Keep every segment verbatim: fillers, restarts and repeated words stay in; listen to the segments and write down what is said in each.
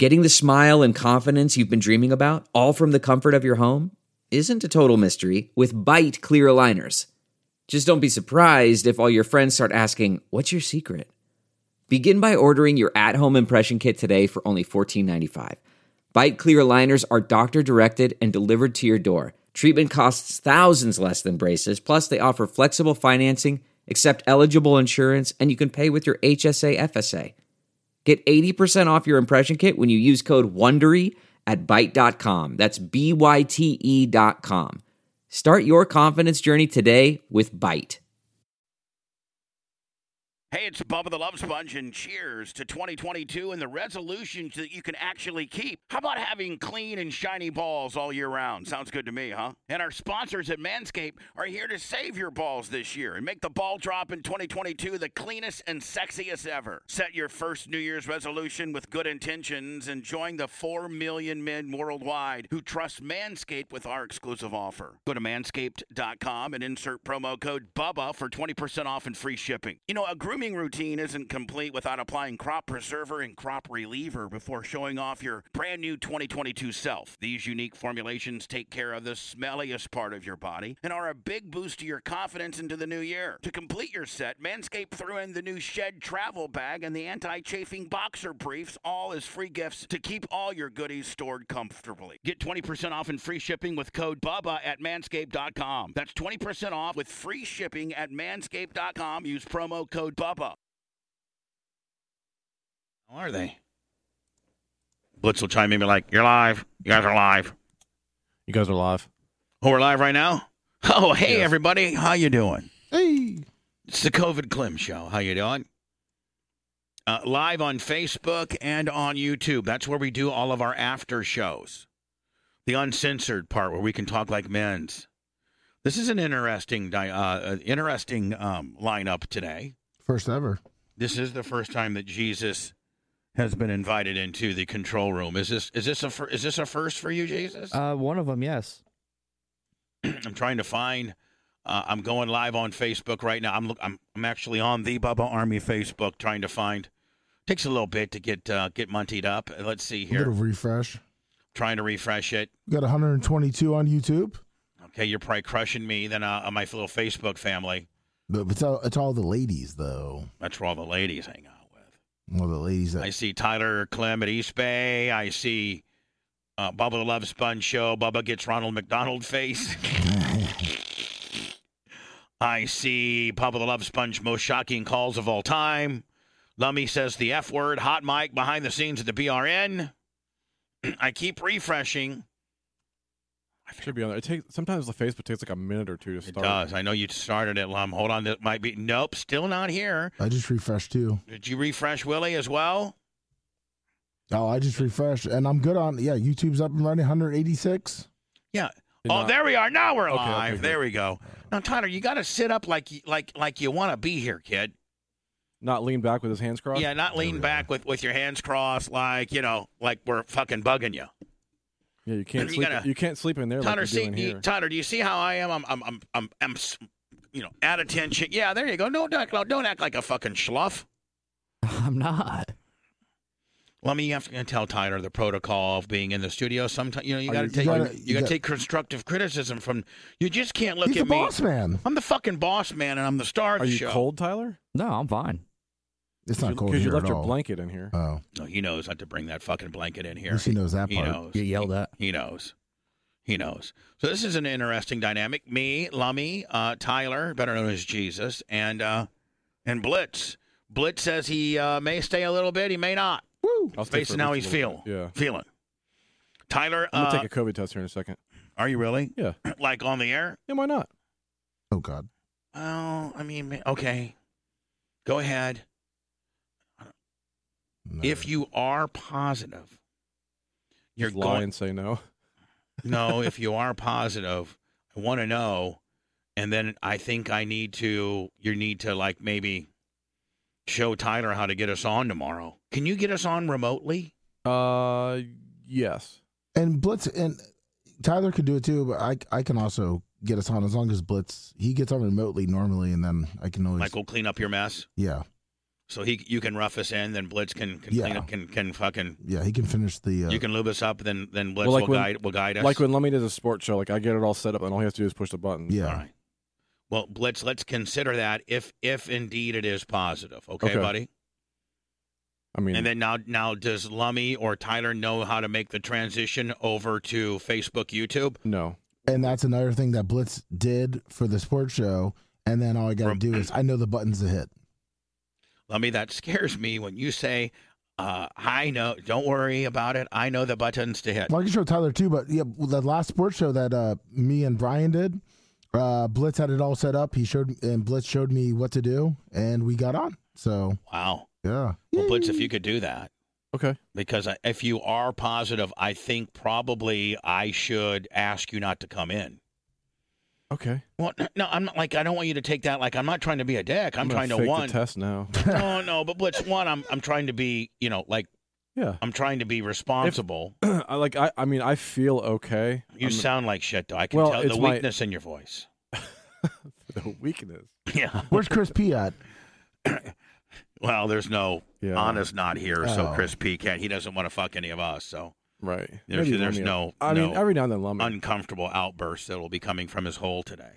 Getting the smile and confidence you've been dreaming about, all from the comfort of your home, isn't a total mystery with Bite Clear Aligners. Just don't be surprised if all your friends start asking, "What's your secret?" Begin by ordering your at-home impression kit today for only fourteen ninety-five. Bite Clear Aligners are doctor-directed and delivered to your door. Treatment costs thousands less than braces, plus they offer flexible financing, accept eligible insurance, and you can pay with your H S A F S A. Get eighty percent off your impression kit when you use code WONDERY at byte dot com. That's B Y T E dot com. Start your confidence journey today with Byte. Hey, it's Bubba the Love Sponge, and cheers to twenty twenty-two and the resolutions that you can actually keep. How about having clean and shiny balls all year round? Sounds good to me, huh? And our sponsors at Manscaped are here to save your balls this year and make the ball drop in twenty twenty-two the cleanest and sexiest ever. Set your first New Year's resolution with good intentions and join the four million men worldwide who trust Manscaped with our exclusive offer. Go to manscaped dot com and insert promo code BUBBA for twenty percent off and free shipping. You know, a grooming routine isn't complete without applying Crop Preserver and Crop Reliever before showing off your brand new twenty twenty-two self. These unique formulations take care of the smelliest part of your body and are a big boost to your confidence into the new year. To complete your set, Manscaped threw in the new Shed Travel Bag and the anti-chafing boxer briefs, all as free gifts to keep all your goodies stored comfortably. Get twenty percent off and free shipping with code BUBBA at manscaped dot com. That's twenty percent off with free shipping at manscaped dot com. Use promo code BUBBA. How are they? Blitz will chime in and be like, "You're live. You guys are live." You guys are live. Oh, we're live right now? Oh, hey, Yes. everybody. How you doing? Hey. It's the COVID Clem Show. How you doing? Uh, live on Facebook and on YouTube. That's where we do all of our after shows. The uncensored part where we can talk like men's. This is an interesting, di- uh, interesting um, lineup today. First ever. This is the first time that Jesus has been invited into the control room. Is this is this a fir- is this a first for you, Jesus? Uh, one of them, yes. I'm trying to find. Uh, I'm going live on Facebook right now. I'm look. I'm I'm actually on the Bubba Army Facebook trying to find. Takes a little bit to get uh, get muntied up. Let's see A here. little refresh. Trying to refresh it. We got one hundred twenty-two on YouTube. Okay, you're probably crushing me. Then uh, on my little Facebook family. But it's all, it's all the ladies, though. That's where all the ladies hang out with. All the ladies that I see Tyler Clem at East Bay. I see uh, Bubba the Love Sponge Show. Bubba gets Ronald McDonald face. I see Bubba the Love Sponge most shocking calls of all time. Lummy says the F word. Hot mic behind the scenes at the B R N. I keep refreshing. Should be on there. It takes sometimes the Facebook takes like a minute or two to It start. does. I know you started it, Lum. Hold on. That might be. Nope. Still not here. I just refreshed too. Did you refresh Willie as well? Oh, I just refreshed, and I'm good on. Yeah, YouTube's up and running, one hundred eighty-six. Yeah. Did oh, not- there we are. Now we're Okay, live. okay, there good. we go. Now, Tyler, you got to sit up like you- like like you want to be here, kid. Not lean back with his hands crossed. Yeah, not lean we back with, with your hands crossed, like you know, like we're fucking bugging you. Yeah, you can't You sleep. gotta- you can't sleep in there Tyler, like see, you're doing do you, here. Tyler, do you see how I am? I'm, I'm, I'm, I'm, I'm, you know, at attention. Yeah, there you go. Don't act, don't act like a fucking schluff. I'm not. Well, I mean, you have to tell Tyler the protocol of being in the studio. Sometimes, you know, you Oh, got to you take, gotta- you, you got to got- take constructive criticism from. You just can't look He's at the me. boss man. I'm the fucking boss man, and I'm the star of Are the you show. cold, Tyler? No, I'm fine. It's not cold Because here you left at your all. blanket in here. Oh, No, he knows not to bring that fucking blanket in at here. least he knows that He part. knows. Get yelled at. He knows. He knows. So this is an interesting dynamic. Me, Lummy, uh, Tyler, better known as Jesus, and uh, and Blitz. Blitz says he uh, may stay a little bit. He may not. Woo! I'll stay Based for on at how least he's a little feel, bit. Yeah. feeling. Tyler, I'm gonna uh, take a COVID test here in a second. are you really? Yeah. Like on the air? Yeah, why not? Oh God. Well, I mean, okay. Go ahead. No. If you are positive, you're Just lie going. and say no. No, if you are positive, I want to know, and then I think I need to. You need to like maybe show Tyler how to get us on tomorrow. Can you get us on remotely? Uh, yes. and Blitz and Tyler could do it too, but I I can also get us on as long as Blitz he gets on remotely normally, and then I can always Like we'll clean up your mess. yeah. So he, you can rough us in, then Blitz can can Yeah. clean up, can can fucking. Yeah, he can finish the. Uh, You can lube us up, then then Blitz Well, like will when- guide will guide us. Like when Lummy does a sports show, like I get it all set up, and all he has to do is push the button. yeah. All right. Well, Blitz, let's consider that if if indeed it is positive. Okay, Okay. buddy. I mean, And then now now does Lummy or Tyler know how to make the transition over to Facebook, YouTube? no. And that's another thing that Blitz did for the sports show. And then all I got to Rem- do is I know the buttons to hit. Lummy, that scares me when you say, uh, I know, don't worry about it. I know the buttons to hit. Well, I can show Tyler too, but yeah, the last sports show that uh, me and Brian did, uh, Blitz had it all set up. He showed and Blitz showed me what to do, and we got on. So Wow. yeah, Well, Blitz, if you could do that. Okay. Because I- if you are positive, I think probably I should ask you not to come in. Okay. Well, no, I'm not like I don't want you to take that like I'm not trying to be a dick. I'm, gonna trying to fake one. the test now. No, no, but Blitz, one, I'm I'm trying to be, you know, like Yeah. I'm trying to be responsible. I like. I. I mean, I feel okay. You I'm- sound like shit, though. I can Well, tell it's the my- weakness in your voice. the weakness. Yeah. where's Chris P at? Well, there's no Yeah. Anna's not here, so Oh. Chris P can't. He doesn't want to fuck any of us. So Right. There's- Maybe there's Lummy- no- I mean, no every now and then, Lummy. uncomfortable outbursts that will be coming from his hole today.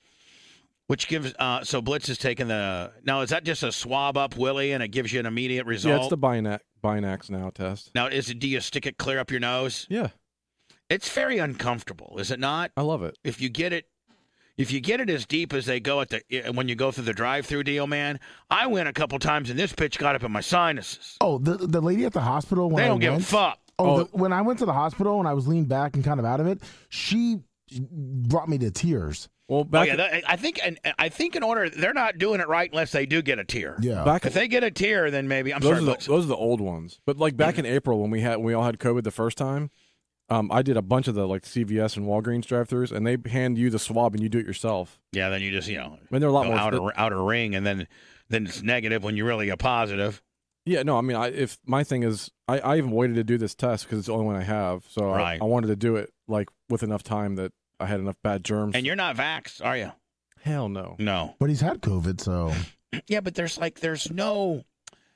Which gives uh, so Blitz is taking the now. Is that just a swab up, Willie, and it gives you an immediate result? yeah, it's the Binax, Binax now test. Now, is it? Do you stick it clear up your nose? Yeah, It's very uncomfortable, is it not? I love it. If you get it, if you get it as deep as they go at the when you go through the drive-through deal, man. I went a couple times and this bitch got up in my sinuses. Oh, the the lady at the hospital when They I don't give a went, fuck. Oh, Oh. The, when I went to the hospital and I was leaned back and kind of out of it, she brought me to tears. Well, Oh back yeah, that, I think, and I think in order they're not doing it right unless they do get a tear. Yeah, back If they get a tear, then maybe I'm those sorry. are the, Blitz. those are the old ones. But like back in April when we had we all had COVID the first time, um, I did a bunch of the like C V S and Walgreens drive-throughs, and they hand you the swab and you do it yourself. Yeah, then you just you know I mean, they're a lot go more. outer outer ring, and then then it's negative when you really get positive. Yeah, no, I mean, I, if my thing is, I, I even waited to do this test because it's the only one I have, so I- Right. I, wanted to do it like with enough time that I had enough bad germs. And you're not vaxxed, are you? Hell no. No. but he's had COVID, so Yeah, but there's like there's no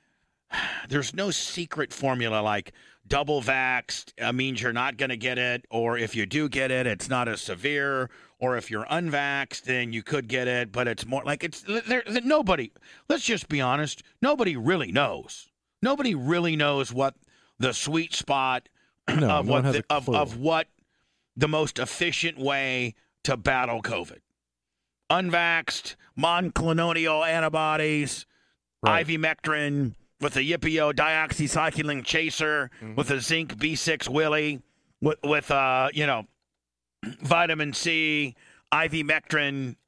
there's no secret formula like double vaxxed uh, means you're not going to get it, or if you do get it, it's not as severe, or if you're unvaxxed, then you could get it, but it's more like it's there. there- Nobody. Let's just be honest. Nobody really knows. Nobody really knows what the sweet spot No, of no what one has the, a of clue. of what the most efficient way to battle COVID. Unvaxxed, monoclonal antibodies, Right. ivermectin with a Yippio dioxycycline chaser, Mm-hmm. with a zinc B six Willy, with, with uh, you know, vitamin C, ivermectin.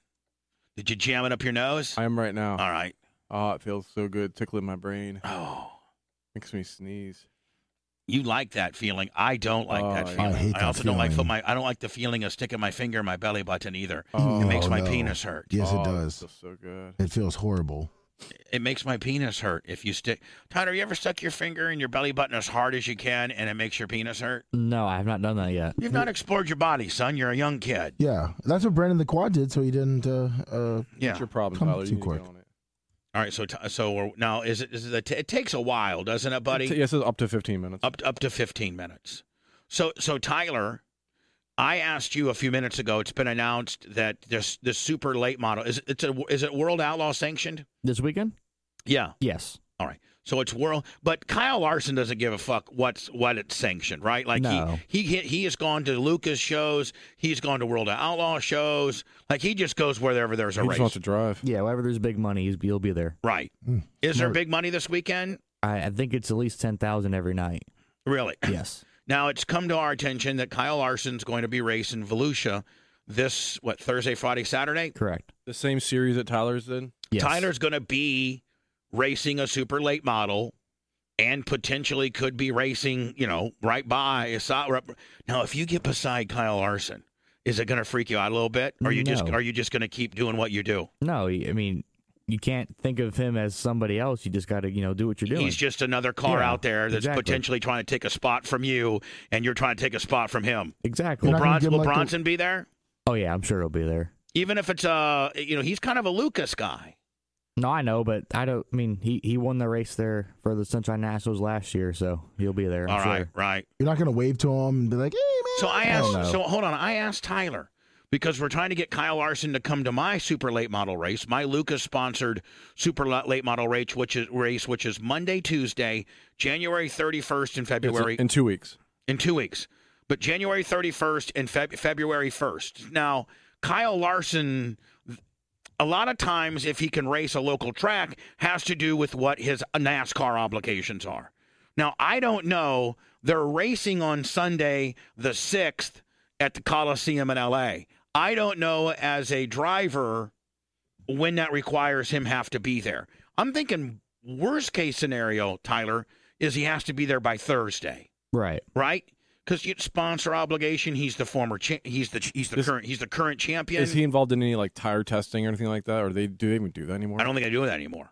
Did you jam it up your nose? I am right now. All right. Oh, it feels so good, tickling my brain, Oh, makes me sneeze. you like that feeling. I don't like Oh, that yeah. feeling. I hate that also don't like feeling. put my. I don't like the feeling of sticking my finger in my belly button either. Oh, It makes my no. penis hurt. Yes, Oh, it does. feels so good. It feels horrible. It makes my penis hurt if you stick. Tyler, you ever stuck your finger in your belly button as hard as you can and it makes your penis hurt? No, I have not done that yet. You've not explored your body, son. You're a young kid. Yeah, that's what Brandon the Quad did, so he didn't. Uh, uh, Yeah. What's your problem, Come Tyler? too You need to quick. get on it. All right. So, t- so we're, now is it? Is it? A t- it takes a while, doesn't it, buddy? Yes, it's up to fifteen minutes. Up up to fifteen minutes. So, so Tyler, I asked you a few minutes ago. It's been announced that this this super late model is it's a is it World Outlaw sanctioned? This weekend? Yeah. Yes. All right. So it's world, but Kyle Larson doesn't give a fuck what's what it's sanctioned, right? Like No. he he he has gone to Lucas shows, he's gone to World of Outlaw shows. Like he just goes wherever there's a he race, just wants to drive. Yeah, whenever there's big money, he's, he'll be there. right? Mm, Is there smart. big money this weekend? I, I think it's at least ten thousand every night. Really? Yes. Now it's come to our attention that Kyle Larson's going to be racing Volusia this what Thursday, Friday, Saturday. Correct. The same series that Tyler's did. Yes. Tyler's going to be racing a super late model and potentially could be racing, you know, right by. Now, if you get beside Kyle Larson, is it going to freak you out a little bit? Or are you just No. are you just going to keep doing what you do? No, I mean, you can't think of him as somebody else. You just got to, you know, do what you're doing. He's just another car Yeah, out there that's exactly. potentially trying to take a spot from you, and you're trying to take a spot from him. Exactly. Will, You're not gonna Bronson, give will him, like, the- Bronson be there? Oh, yeah, I'm sure he'll be there. Even if it's, uh, you know, he's kind of a Lucas guy. No, I know, but I don't. I mean, he, he won the race there for the Sunshine Nationals last year, so he'll be there. I'm All right, sure. right. You're not going to wave to him and be like, "Hey, man." So I Hell asked. no. So hold on. I asked Tyler because we're trying to get Kyle Larson to come to my super late model race, my Lucas sponsored super late model race, which is race, which is Monday, Tuesday, January thirty-first in February. It's in two weeks. In two weeks, but January thirty-first and Feb- February first. Now, Kyle Larson, a lot of times, if he can race a local track, has to do with what his NASCAR obligations are. Now, I don't know. They're racing on Sunday, the sixth, at the Coliseum in L A. I don't know, as a driver, when that requires him have to be there. I'm thinking worst case scenario, Tyler, is he has to be there by Thursday, Right. right? Because sponsor obligation. He's the former. Cha- he's the. He's the Is- current. He's the current champion. Is he involved in any like tire testing or anything like that, or they do they even do that anymore? I don't think I do that anymore.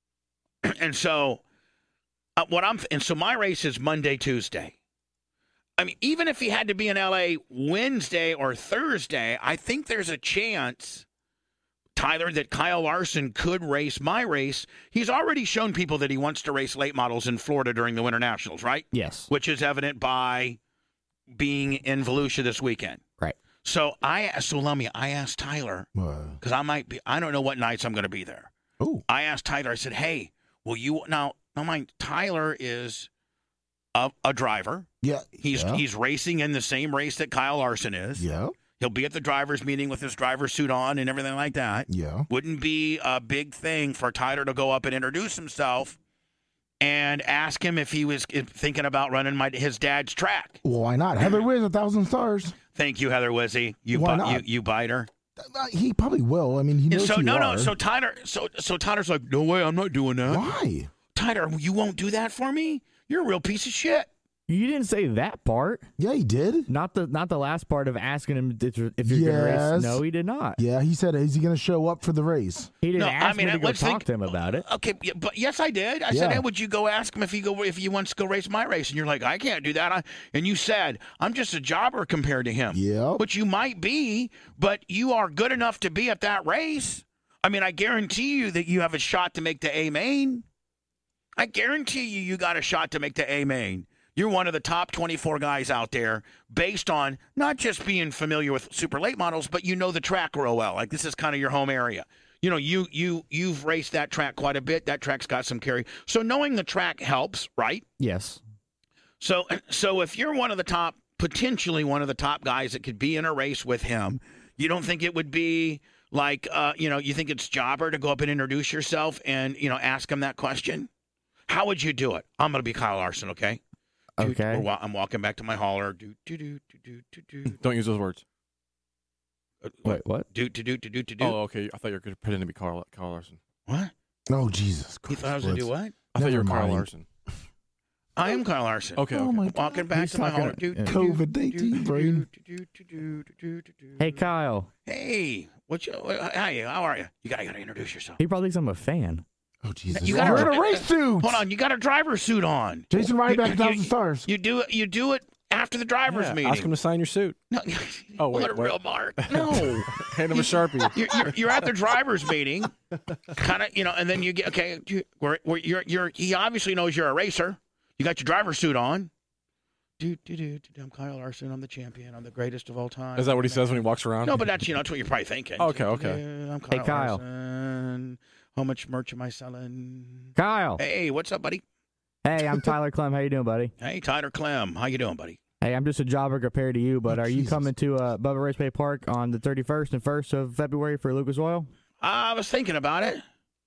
And so, uh, what I'm and so my race is Monday, Tuesday. I mean, even if he had to be in L A Wednesday or Thursday, I think there's a chance, Tyler, that Kyle Larson could race my race. He's already shown people that he wants to race late models in Florida during the Winter Nationals, right? Yes. Which is evident by being in Volusia this weekend. Right. So I so let me I asked Tyler because I might be I don't know what nights I'm going to be there. Oh, I asked Tyler. I said, "Hey, will you now?" Now, mind Tyler is a, a driver. yeah. He's yeah. he's racing in the same race that Kyle Larson is. yeah. He'll be at the drivers' meeting with his driver's suit on and everything like that. Yeah. Wouldn't be a big thing for Tyler to go up and introduce himself and ask him if he was thinking about running my his dad's track. Well, why not? Heather Wiz, a thousand stars. Thank you, Heather Wizzy. You Why bu- you not? you biter. Uh, He probably will. I mean, he And knows so who no you no are. so Tyler so so Tyler's like, no way, I'm not doing that. Why? Tyler, you won't do that for me? You're a real piece of shit. You didn't say that part. Yeah, he did. Not the not the last part of asking him if you're if you're going to Yes. race. No, he did not. Yeah, he said, is he going to show up for the race? He didn't No, ask I mean, me to go let's talk think- to him about it. Okay, yeah, but yes, I did. I Yeah. said, hey, would you go ask him if he go if he wants to go race my race? And you're like, I can't do that. I, and you said, I'm just a jobber compared to him. Yeah. But you might be, but you are good enough to be at that race. I mean, I guarantee you that you have a shot to make the A main. I guarantee you, you got a shot to make the A main. You're one of the top twenty-four guys out there based on not just being familiar with super late models, but you know the track real well. Like, this is kind of your home area. You know, you you you've raced that track quite a bit. That track's got some carry. So knowing the track helps, right? Yes. So so if you're one of the top, potentially one of the top guys that could be in a race with him, you don't think it would be like, uh, you know, you think it's jobber to go up and introduce yourself and, you know, ask him that question? How would you do it? I'm going to be Kyle Larson, okay? Do- Okay. we're wa- I'm walking back to my hauler. Do, do, do, do, do, do, do. Don't use those words. Uh, Wait, what? Do, do, do, do, do, do, do. Oh, okay. I thought you were pretending to be Carl, Carl Larson. What? Oh, Jesus You Christ. thought I was going to do Blitz. what? I thought you were Never Carl mind. Larson. I am Kyle Larson. Okay. Oh, okay. my Walking back He's to my talking- hauler. Do, yeah. do, do, COVID do, nineteen do, brain. do, do, do, do, do, do, do. Hey, Kyle. Hey, what you? Hi, how are you? You gotta, gotta introduce yourself. He probably thinks I'm a fan. Oh, Jesus. You You're gotta- in a race suit. Hold on, you got a driver's suit on. Jason Ryback, a You- thousand you- stars. You do it. You do it after the driver's Yeah, meeting. ask him to sign your suit. No, Oh, wait, what a what? real mark. No, Hand him a Sharpie. you're, you're, you're at the driver's meeting, kind of, you know, and then you get okay. you- Where, where you're, you're. He obviously knows you're a racer. You got your driver's suit on. Do, do, do, do, I'm Kyle Larson. I'm the champion. I'm the greatest of all time. Is that what he says when he walks around? No, but that's, you know, that's what you're probably thinking. Okay, okay. I'm Kyle Hey, Kyle. Larson. How much merch am I selling? Kyle. Hey, what's up, buddy? Hey, I'm Tyler Clem. How you doing, buddy? Hey, Tyler Clem. How you doing, buddy? Hey, I'm just a jobber compared to you, but Oh, are you Jesus. coming to uh, Bubba Raceway Park on the thirty-first and first of February for Lucas Oil? I was thinking about it.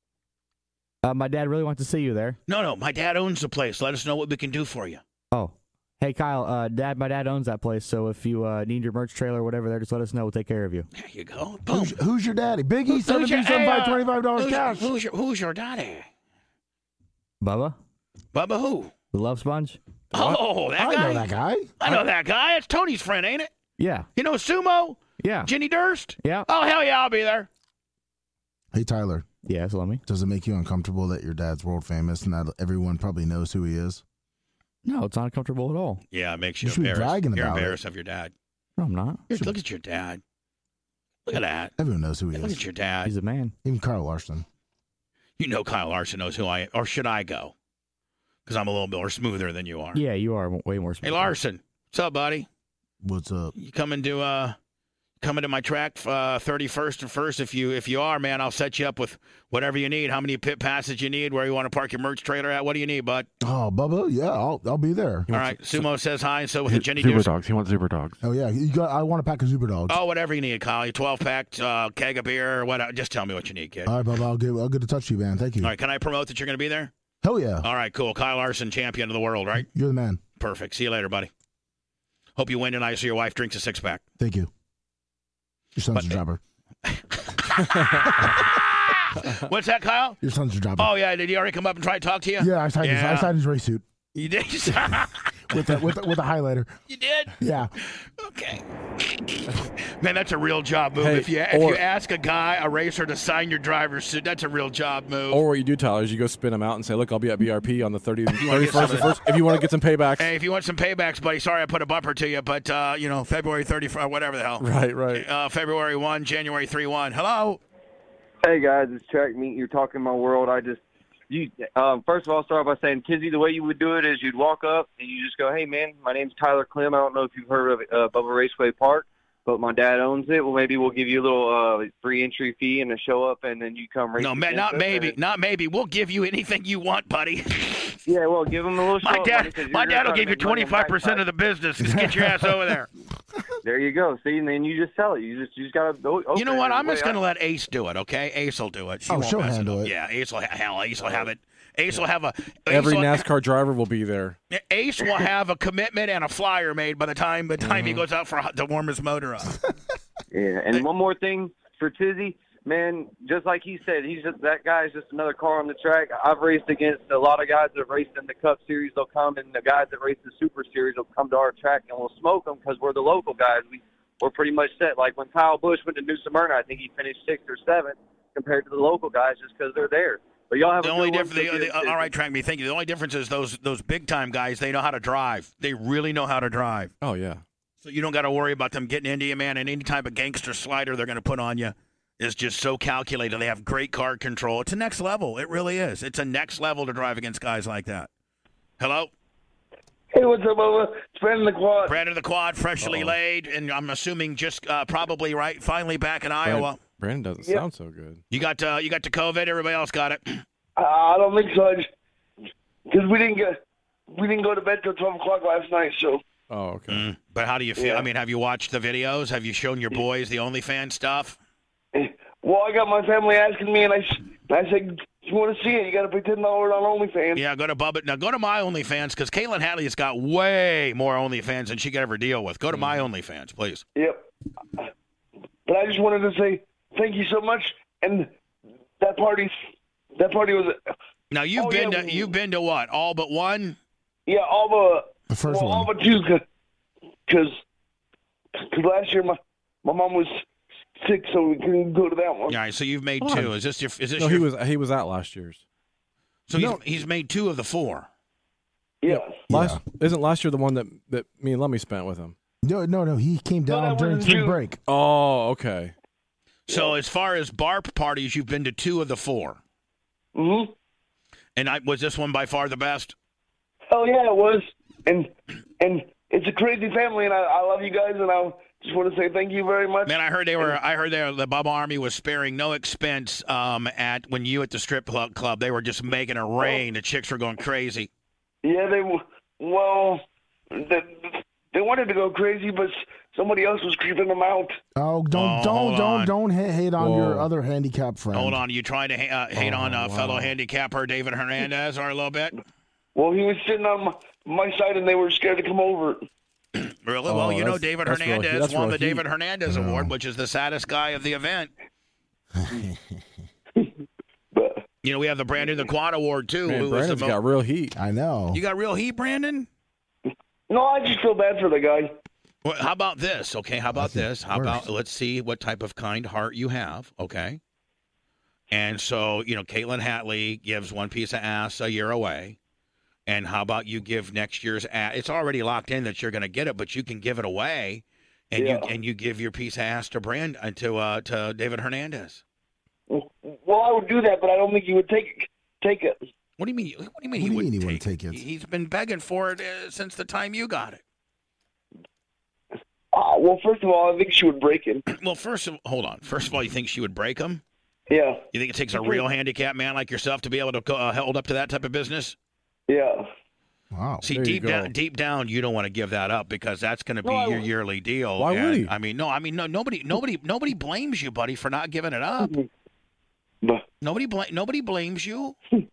Uh, my dad really wants to see you there. No, no, my dad owns the place. Let us know what we can do for you. Oh. Hey, Kyle, uh, Dad, my dad owns that place, so if you uh, need your merch trailer or whatever there, just let us know. We'll take care of you. There you go. Boom. Who's, who's your daddy? Big E, seven Who's two your- seven hey, five, uh, twenty-five dollars Who's, cash. who's your Who's your daddy? Bubba? Bubba who? The Love Sponge? Oh, that I guy. know that guy. I know that guy. It's Tony's friend, ain't it? Yeah. You know Sumo? Yeah. Jenny Durst? Yeah. Oh, hell yeah, I'll be there. Hey, Tyler, Yes, let me. does it make you uncomfortable that your dad's world famous and that everyone probably knows who he is? No, it's not uncomfortable at all. Yeah, it makes You you, should be embarrassed. bragging You're about it. embarrassed of your dad. No, I'm not. Here, look at your dad. Look at that. Everyone knows who he Look is. at your dad. He's a man. Even Carl Larson. You know Kyle Larson knows who I am. Or should I go? Because I'm a little bit more smoother than you are. Yeah, you are way more. Hey, Larson. What's up, buddy? What's up? You coming to uh, coming to my track uh, thirty-first and first? If you if you are, man, I'll set you up with whatever you need. How many pit passes you need? Where you want to park your merch trailer at? What do you need, bud? Oh, Bubba, yeah, I'll I'll be there. All right. Sumo says hi, and so with Jenny Super Deers. dogs. He wants super dogs. Oh yeah, you got. I want a pack of Super Dogs. Oh, whatever you need, Kyle. Your twelve pack, uh, keg of beer, or what? Just tell me what you need, kid. All right, Bubba, I'll get I'll get a touch to you, man. Thank you. All right. Can I promote that you're going to be there? Hell yeah. All right. Cool. Kyle Larson, champion of the world, right? You're the man. Perfect. See you later, buddy. Hope you win tonight so your wife drinks a six pack. Thank you. Your son's But- a dropper. What's that, Kyle? Your son's a dropper. Oh yeah. Did he already come up and try to talk to you? Yeah, I signed his I Yeah. signed his race suit You did. with the, with the, with a highlighter. You did. Yeah. Okay. Man, that's a real job move. Hey, if you if or- you ask a guy, a racer, to sign your driver's suit, that's a real job move. Or what you do, Tyler, is you go spin them out and say, look, I'll be at B R P on the thirtieth, wanna get thirty-first and some of first if you want to get some paybacks. Hey, if you want some paybacks, buddy, sorry I put a bumper to you, but, uh, you know, February thirty-first, whatever the hell. Right, right. Uh, February first, January three one. Hello? Hey guys, it's Track Meet. You're talking my world. I just, you. Um, first of all, I'll start by saying, Kizzy, the way you would do it is you'd walk up and you just go, "Hey man, my name's Tyler Clem. I don't know if you've heard of uh, Bubba Raceway Park, but my dad owns it. Well, maybe we'll give you a little uh, free entry fee and a show up, and then you come race." No, ma- against not us, maybe. and- Not maybe. We'll give you anything you want, buddy. Yeah, well, give them a little. My show dad, up, money, my dad will trying to give you make money on twenty-five percent of the business. Just get your ass over there. There you go. See, and then you just sell it. You just, you just gotta. Oh, You know okay, what? I'm wait, just going to I- let Ace do it, okay? Ace will do it. She Oh, won't she'll mess handle up. it. Yeah, Ace will. Ha- hell, Ace will have it. Ace will have a. Ace Every will- NASCAR driver will be there. Ace will have a commitment and a flyer made by the time by the time he goes out for to warm his motor up. Yeah, and one more thing for Tizzy, man, just like he said, he's just that guy's just another car on the track. I've raced against a lot of guys that have raced in the Cup Series. They'll come, and the guys that race the Super Series will come to our track, and we'll smoke them because we're the local guys. We we're pretty much set. Like when Kyle Busch went to New Smyrna, I think he finished sixth or seventh compared to the local guys just because they're there. But y'all have The a only good one, difference, so the, good, the, all Tizzy. right, track me. Thank you. The only difference is those those big time guys. They know how to drive. They really know how to drive. Oh, yeah. So you don't got to worry about them getting into you, man. And any type of gangster slider they're going to put on you is just so calculated. They have great car control. It's a next level. It really is. It's a next level to drive against guys like that. Hello, Hey, what's up, Bubba? It's Brandon the Quad. Brandon the Quad, freshly laid, and I'm assuming just uh, probably right, finally back in Iowa. Brandon, Brandon doesn't Yep. sound so good. You got uh, you got the COVID. Everybody else got it. Uh, I don't think so, because we didn't get we didn't go to bed till twelve o'clock last night. So Oh, okay. Mm. But how do you feel? Yeah. I mean, have you watched the videos? Have you shown your boys the OnlyFans stuff? well, I got my family asking me, and I, s- I said, if you want to see it, you got to pay ten dollars on OnlyFans. Yeah, go to Bubba. Now go to my OnlyFans because Caitlin Hadley has got way more OnlyFans than she could ever deal with. Go to my OnlyFans, please. Yep. But I just wanted to say thank you so much, and that party, that party was, Now you've Oh, been yeah. to you've been to what? All but one. yeah, all the The first well, all one. but two, because last year my my mom was sick, so we couldn't go to that one. All right, so you've made Come two. on. Is this your? Is this No, your? he was he was at last year's. so no. he's, he's made two of the four. Yeah. Last isn't last year the one that, that me and Lemmy spent with him. No, no, no. He came No, down that during wasn't spring you. break. Oh, okay. So as far as barp parties, you've been to two of the four. Mm-hmm. And I, was this one by far the best? Oh yeah, it was, and and it's a crazy family, and I, I love you guys, and I just want to say thank you very much. Man, I heard they were. I heard they, the Bubba Army was sparing no expense um, at when you at the strip club. club they were just making a rain. The chicks were going crazy. Yeah, they w- well, they, they wanted to go crazy, but somebody else was creeping them out. Oh, don't, Oh, don't, hold don't, on. don't hate, hate on your Whoa. other handicap friend. Hold on, are you trying to ha- uh, hate Oh, on uh, fellow wow. handicapper David Hernandez or a little bit? Well, he was sitting on my, my side, and they were scared to come over. Really? Oh, well, you know, that's- David that's real Hernandez heat. That's won real the heat. David Hernandez Award, which is the saddest guy of the event. But You know, we have the Brandon the Quad Award too. Man, who was the Brandon's mo- got real heat. I know. you got real heat, Brandon? no, I just feel bad for the guy. Well, how about this? Okay, how about think this? How worse. about let's see what type of kind heart you have. Okay, and so you know, Caitlin Hatley gives one piece of ass a year away, and how about you give next year's ass? It's already locked in that you're going to get it, but you can give it away, and Yeah. you and you give your piece of ass to Brand uh, to uh, to David Hernandez. Well, I would do that, but I don't think he would take take it. What do you mean? What do you mean What he do you wouldn't mean he take, wouldn't take it? He's been begging for it uh, since the time you got it. Uh, well, first of all, I think she would break him. Well, first of hold on. First of all, you think she would break him? Yeah. You think it takes a real handicapped man like yourself to be able to go, uh, hold up to that type of business? Yeah. Wow. See, There you deep go. down, deep down, you don't want to give that up because that's going to be No, I your won't. yearly deal. Why would and, he? I mean, no, I mean, no, nobody, nobody, nobody blames you, buddy, for not giving it up. But, Nobody, bla- nobody blames you.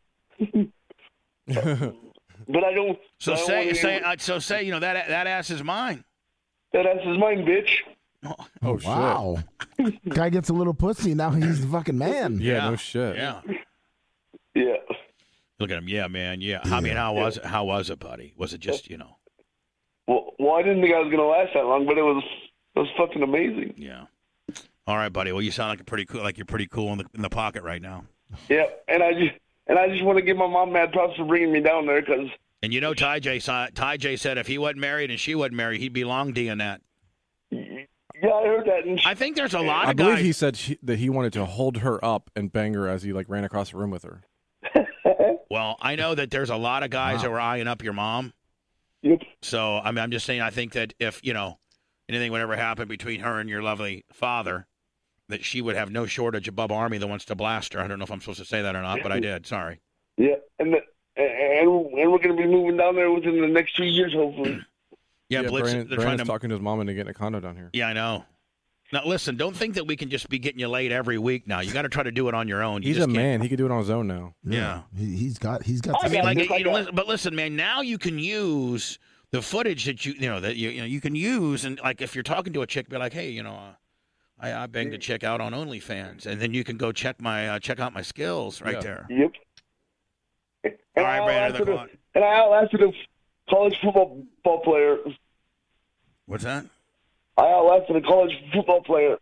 but I don't. So I don't say, want say, any- uh, so say, you know that that ass is mine. that ass is mine, bitch. Oh, shit. Wow. Guy gets a little pussy. Now he's the fucking man. Yeah, no shit. Yeah. Yeah. Look at him. Yeah, man. Yeah. I mean, how was it? How was it, buddy? Was it just, you know? Well, well, I didn't think I was gonna last that long, but it was it was fucking amazing. Yeah. All right, buddy. Well, you sound like a pretty cool, like you're pretty cool in the in the pocket right now. Yeah, and I just and I just want to give my mom mad props for bringing me down there because And you know, Ty J, saw- Ty J said if he wasn't married and she wasn't married, he'd be long D'ing that. yeah, I heard that. And I think there's a lot I of believe guys. he said she, that he wanted to hold her up and bang her as he like ran across the room with her. Well, I know that there's a lot of guys that were eyeing up your mom. Yep. So I mean, I'm just saying. I think that if you know anything would ever happen between her and your lovely father, that she would have no shortage of Bub Army that wants to blast her. I don't know if I'm supposed to say that or not, but I did. Sorry. Yeah, and the, and and we're gonna be moving down there within the next two years, hopefully. Yeah, Blitz. Brandon, they're trying Brandon's to. talking to his mom into getting a condo down here. Yeah, I know. Now listen, don't think that we can just be getting you laid every week. Now you got to try to do it on your own. You He's just a can't- man. He could do it on his own now. Yeah. He, he's got. He's got. I I mean, got like, this, I you know, got- listen, but listen, man. Now you can use the footage that you, you know, that you, you know, you can use, and like if you're talking to a chick, be like, hey, you know, uh, I, I banged a chick out on OnlyFans, and then you can go check my, uh, check out my skills right Yeah. there. Yep. And All right, I Brandon, outlasted the a- clock. and I outlasted a college football ball player. What's that? I outlasted a college football player.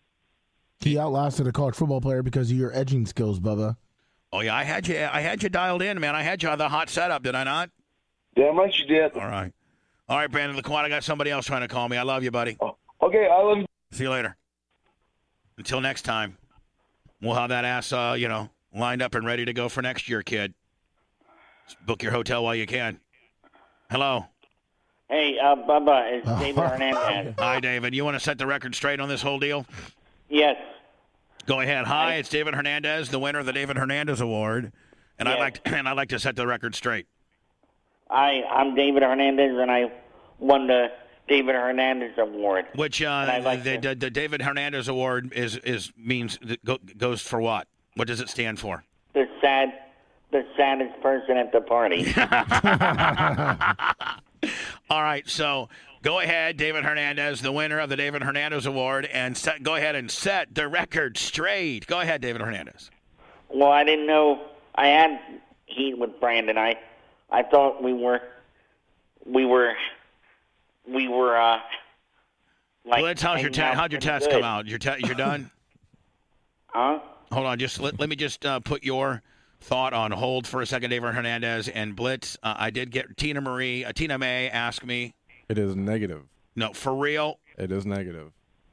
He outlasted a college football player because of your edging skills, Bubba. Oh yeah, I had you, I had you dialed in, man. I had you on the hot setup, did I not? Damn right you did. All right, all right, Brandon Laquan. I got somebody else trying to call me. I love you, buddy. Oh, okay, I love you. See you later. Until next time, we'll have that ass, uh, you know, lined up and ready to go for next year, kid. Just book your hotel while you can. Hello. Hey, uh, Bubba, it's David Hernandez. Hi, David. You want to set the record straight on this whole deal? Yes. Go ahead. Hi, it's David Hernandez, the winner of the David Hernandez Award, and I Yes. like to, and I like to set the record straight. I, I'm David Hernandez, and I won the David Hernandez Award. Which uh, And I like the, to- the the David Hernandez Award is is means go, goes for what? What does it stand for? The sad, the saddest person at the party. All right, so go ahead, David Hernandez, the winner of the David Hernandez Award, and set, go ahead and set the record straight. Go ahead, David Hernandez. Well, I didn't know I had heat with Brandon. I, I thought we were, we were, we were. Uh, like Blitz, how's your hanging te- out how'd your pretty test good. come out? Your te- you're done. Huh? Hold on, just let, let me just uh, put your thought on hold for a second, David Hernandez and Blitz. Uh, I did get Tina Marie, uh, Tina May ask me. It is negative. No, for real. It is negative.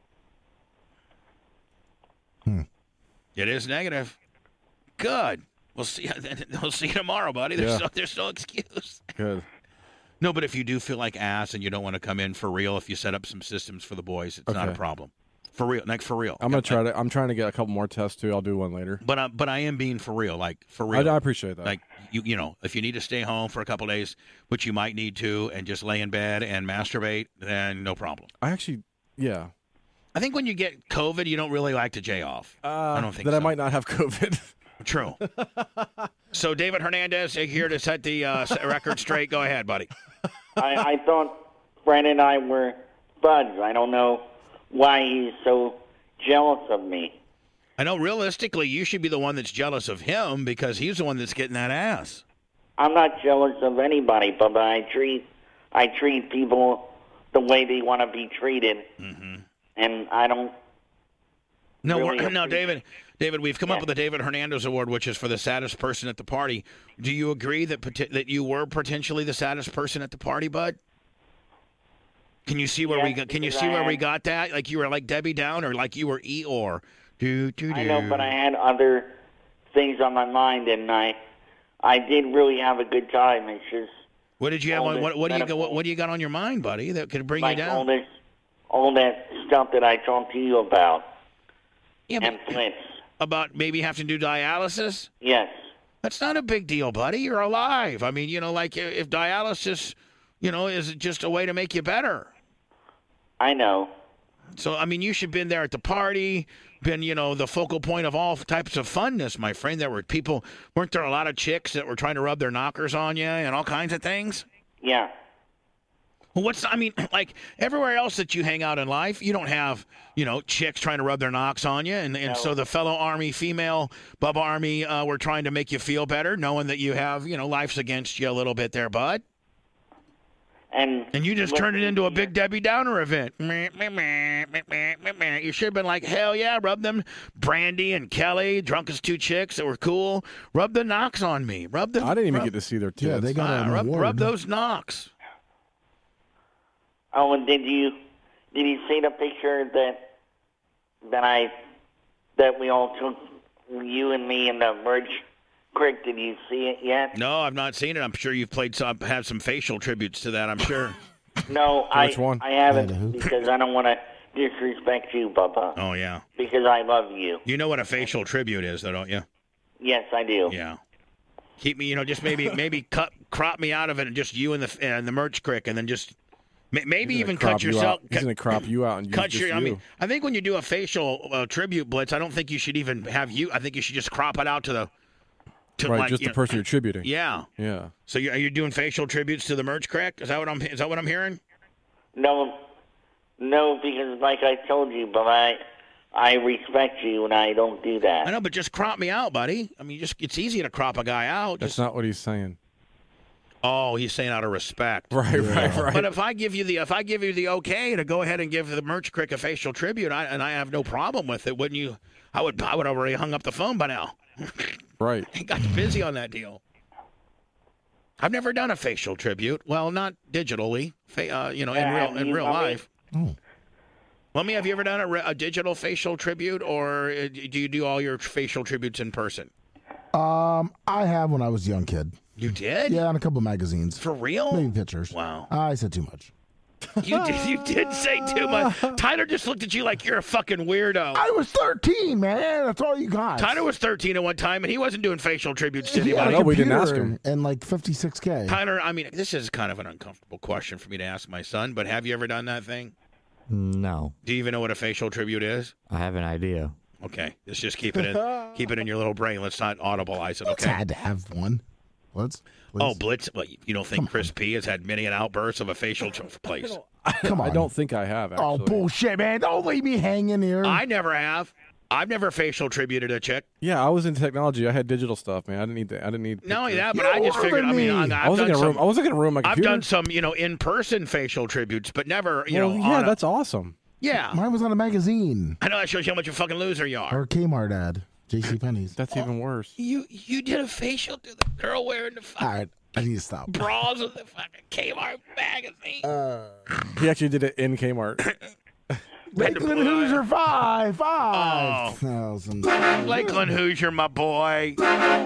It is negative. Good. We'll see. We'll see you tomorrow, buddy. There's Yeah. no, there's no excuse. Good. No, but if you do feel like ass and you don't want to come in for real, if you set up some systems for the boys, it's not a Okay. problem. For real, like for real. I'm gonna try to. I'm trying to get a couple more tests too. I'll do one later. But uh, but I am being for real, like for I, real. I appreciate that. Like you you know, if you need to stay home for a couple days, which you might need to, and just lay in bed and masturbate, then no problem. I actually, yeah. I think when you get COVID, you don't really like to jay off. Uh, I don't think that so. I might not have COVID. True. So David Hernandez here to set the uh, set record straight. Go ahead, buddy. I, I thought Brandon and I were buds. I don't know why he's so jealous of me. I know realistically you should be the one that's jealous of him because he's the one that's getting that ass. I'm not jealous of anybody, but I treat I treat people the way they want to be treated, Mm-hmm. and I don't. No, Really we're, no, appreciate- David. David, we've come up Yeah. with the David Hernandez Award, which is for the saddest person at the party. Do you agree that poti- that you were potentially the saddest person at the party, bud? Can you see where we Yes, got? Can you because see I where we had- got that? Like you were like Debbie Downer, like you were Eeyore. Do, do, do. I know, but I had other things on my mind, and I, I did really have a good time. It's just What did you have all on? this What, what do you medical- what, what do you got on your mind, buddy? That could bring like you all down. this, all that stuff that I talked to you about, Yeah, and but Blitz. about maybe having to do dialysis. Yes, That's not a big deal, buddy. You're alive. I mean, you know, like if dialysis, you know, is just a way to make you better. I know. So, I mean, you should have been there at the party, been, you know, the focal point of all types of funness, my friend. There were people, weren't there a lot of chicks that were trying to rub their knockers on you and all kinds of things? Yeah. Well, what's, I mean, like everywhere else that you hang out in life, you don't have, you know, chicks trying to rub their knocks on you. And, and No. so the fellow Army, female, Bubba Army, uh, were trying to make you feel better, knowing that you have, you know, life's against you a little bit there, bud. And And you just what- turned it into a big Debbie Downer event. Meh, meh, meh, meh, meh, meh, meh. You should have been like, hell yeah, rub them, Brandy and Kelly, drunk as two chicks that were cool. Rub the knocks on me. Rub the. I didn't even rub, get to see their tits. Yeah, they got ah, an rub, award. rub those knocks. Oh, and did you did you see the picture that that I that we all took, you and me in the merge creek? Did you see it yet? No, I've not seen it. I'm sure you've played some, have some facial tributes to that. I'm sure. No, I Which one? I Yeah, the haven't who? because I don't want to disrespect you, Bubba. Oh yeah. Because I love you. You know what a facial tribute is, though, don't you? Yes, I do. Yeah. Keep me, you know, just maybe maybe cut crop me out of it, and just you and the and the merch crick, and then just ma- maybe He's even gonna crop cut you yourself. out. He's cut- gonna crop you out and use Cut just your. you. I mean, I think when you do a facial uh, tribute blitz, I don't think you should even have you. I think you should just crop it out to the. To right, like, just you the know- person you're tributing. Yeah. Yeah. So you are you doing facial tributes to the merch crack? Is that what I'm? Is that what I'm hearing? No, no, because like I told you, but I I respect you and I don't do I that. know, but just crop me out, buddy. I mean, just it's easy to crop a guy out. That's Just, not what he's saying. oh, he's saying out of respect. Right, right, right. But if I give you the if I give you the okay to go ahead and give the merch crick a facial tribute, I, and I have no problem with it, wouldn't you? I would I would have already hung up the phone by now. right. He got busy on that deal. I've never done a facial tribute. Well, not digitally, fa- uh, you know, in Yeah, real in you- real I mean- life. Oh. Let me. Have you ever done a, re- a digital facial tribute, or uh, do you do all your facial tributes in person? Um, I have when I was a young kid. You did? Yeah, in a couple magazines. For real? Maybe pictures. Wow. I said too much. You did. You did say too much. Tyler just looked at you like you're a fucking weirdo. I was thirteen, man. That's all you got. Tyler was thirteen at one time, and he wasn't doing facial tributes to He had a anybody. No, we didn't ask computer him. And like fifty-six K. Tyler, I mean, this is kind of an uncomfortable question for me to ask my son, but have you ever done that thing? No, Do you even know what a facial tribute is? I have an idea. Okay, let's just keep it in, keep it in your little brain. Let's not audibilize it. Let's Okay. had to have one. Let's. Oh, Blitz! Well, you don't think Chris P has had many an outburst of a facial tr- place? Come on. I don't think I have, actually. Oh, bullshit, man. Don't leave me hanging here. I never have. I've never facial tributed a chick. Yeah, I was in technology. I had digital stuff, man. I didn't need that. I didn't need Not only pictures. that, but You're I just older figured. I than mean, me. I, I've I wasn't done gonna ruin. some. I wasn't gonna ruin my I've computer. done some, you know, in-person facial tributes, but never, you well, know, yeah, on a- that's awesome. yeah. Mine was on a magazine I know that shows you how much of a fucking loser you are. or a Kmart ad. J C Penney's. That's even worse. You you did a facial to the girl wearing the fucking All right. I need to stop. bras of the fucking Kmart magazine. He actually did it in Kmart. Lakeland Hoosier five five Oh. thousand. Lakeland Hoosier, my boy.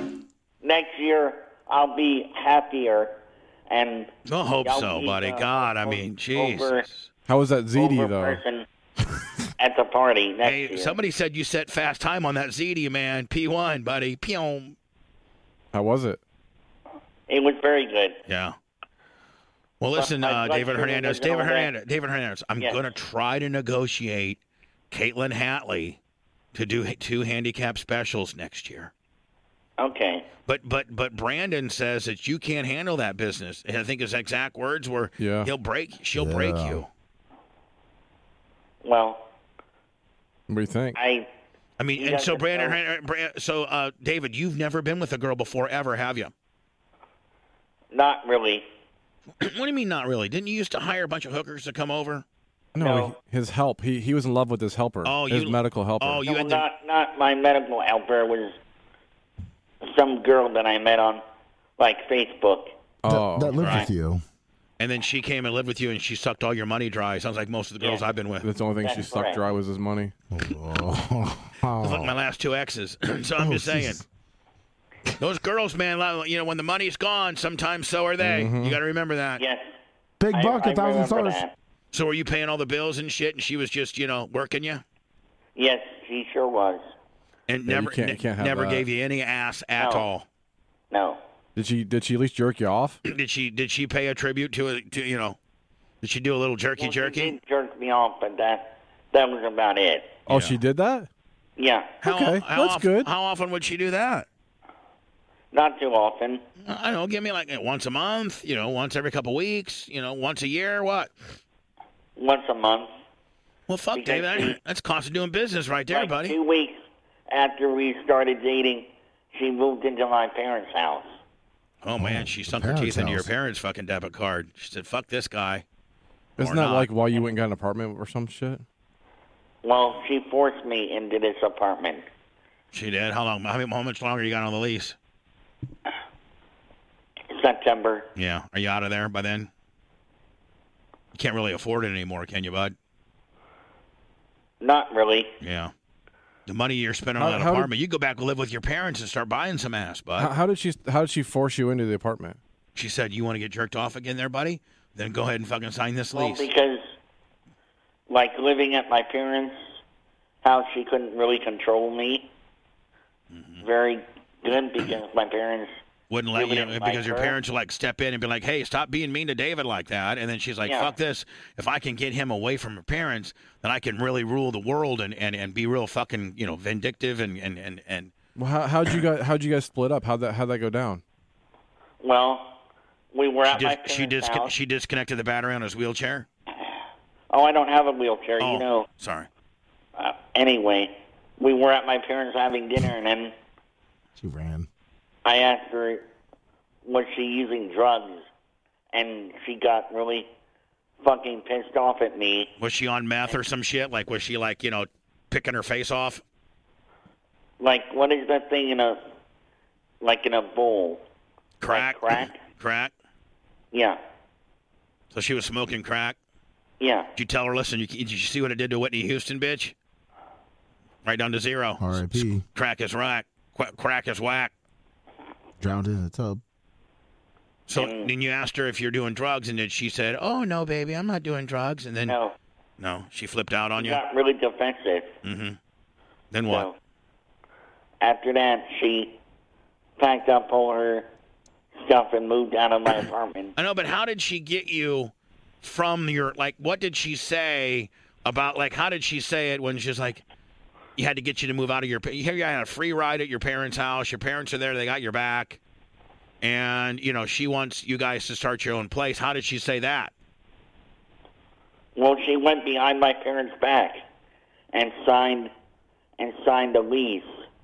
Next year I'll be happier and I hope Y'all so, be, buddy. uh, God, I o- mean, over- Jesus. How was that Z D over though? person at the party next Hey, year. somebody said you set fast time on that Z D, man. P one, buddy. Pew. How was it? It was very good. Yeah. Well, listen, I'd uh, like David to Hernandez. revisit David all that. Hernandez. David Hernandez. I'm Yes. going to try to negotiate Caitlin Hatley to do two handicap specials next year. Okay. But but but Brandon says that you can't handle that business. And I think his exact words were, Yeah. "He'll break. She'll break Yeah. you." Well, What do you think? I I mean, He and so doesn't Brandon, know. Hern- Bra- so uh, David, you've never been with a girl before, ever, have you? not really. What do you mean, not really? Didn't you used to hire a bunch of hookers to come over? No, No. he- his help. He he was in love with his helper. Oh, his you- medical helper. Oh, you No, had the, not not my medical helper. It was some girl that I met on like Facebook. Oh, that, that lived right. with you. And then she came and lived with you, and she sucked all your money dry. Sounds like most of the girls Yeah. I've been with. That's the only thing That's she sucked correct. dry was his money. Oh. Look, my last two exes. So I'm Oh, just saying. Jesus. Those girls, man, you know, when the money's gone, sometimes so are they. Mm-hmm. You got to remember that. Yes. Big I- buck, I a thousand remember stars. that. So were you paying all the bills and shit, and she was just, you know, working you? Yes, she sure was. And Yeah, you never can't- you ne- can't have never that. gave you any ass at No. all. No. Did she? Did she at least jerk you off? Did she did she pay a tribute to it, to, you know, did she do a little jerky Well, she jerky? did jerk me off, but that that was about it. Oh, Yeah. she did that? Yeah. How, Okay, how that's of- good. How often would she do that? Not too often. I don't know, give me like once a month, you know, once every couple weeks, you know, once a year, what? Once a month. Well, fuck, Because Dave, she- that, that's cost of doing business right there, like buddy. two weeks after we started dating, she moved into my parents' house. Oh, man, she sunk her parents' teeth into your house. parents' fucking debit card. She said, fuck this guy. Isn't Or that not. like why you went and got an apartment or some shit? Well, she forced me into this apartment. She did? How long? How, how much longer you got on the lease? September. Yeah. Are you out of there by then? You can't really afford it anymore, can you, bud? Not really. Yeah. The money you're spending How- on that how did- apartment, you go back and live with your parents and start buying some ass, bud. How, how did she? How did she force you into the apartment? She said, you want to get jerked off again there, buddy? Then go ahead and fucking sign this Well, lease. because, like, living at my parents' house, she couldn't really control me Mm-hmm. very good because my parents. Wouldn't let really you, didn't because like your her. parents would like step in and be like, hey, stop being mean to David like that. And then she's like, Yeah. fuck this. If I can get him away from her parents, then I can really rule the world and, and, and be real fucking, you know, vindictive and, and, and, and Well, how how'd you guys? How'd you guys split up? How'd that? How'd that go down? Well, we were at she, my dis- parents' she, dis- house. she disconnected the battery on his wheelchair. Oh, I don't have a wheelchair, Oh, you know. sorry. Uh, anyway, we were at my parents having dinner, and then She ran. I asked her, was she using drugs? And she got really fucking pissed off at me. Was she on meth or some shit? Like, was she like, you know, picking her face off? Like, what is that thing in a, like in a bowl? Crack? Like crack? Crack? Yeah, So she was smoking crack? yeah. Did you tell her, listen, you, did you see what it did to Whitney Houston, bitch? Right down to zero. R I P Crack is rack. Qu- crack is whack. Drowned in a tub. So Mm. then you asked her if you're doing drugs, and then she said, oh, no, baby, I'm not doing drugs. And then, No, no, she flipped out on she you? got really defensive. Mm-hmm. Then what? So, after that, she packed up all her stuff and moved out of my apartment. I know, but how did she get you from your, like, what did she say about, like, how did she say it when she's like, you had to get you to move out of your, you had a free ride at your parents' house, your parents are there, they got your back, and, you know, she wants you guys to start your own place. How did she say that? Well, she went behind my parents' back and signed and signed a lease.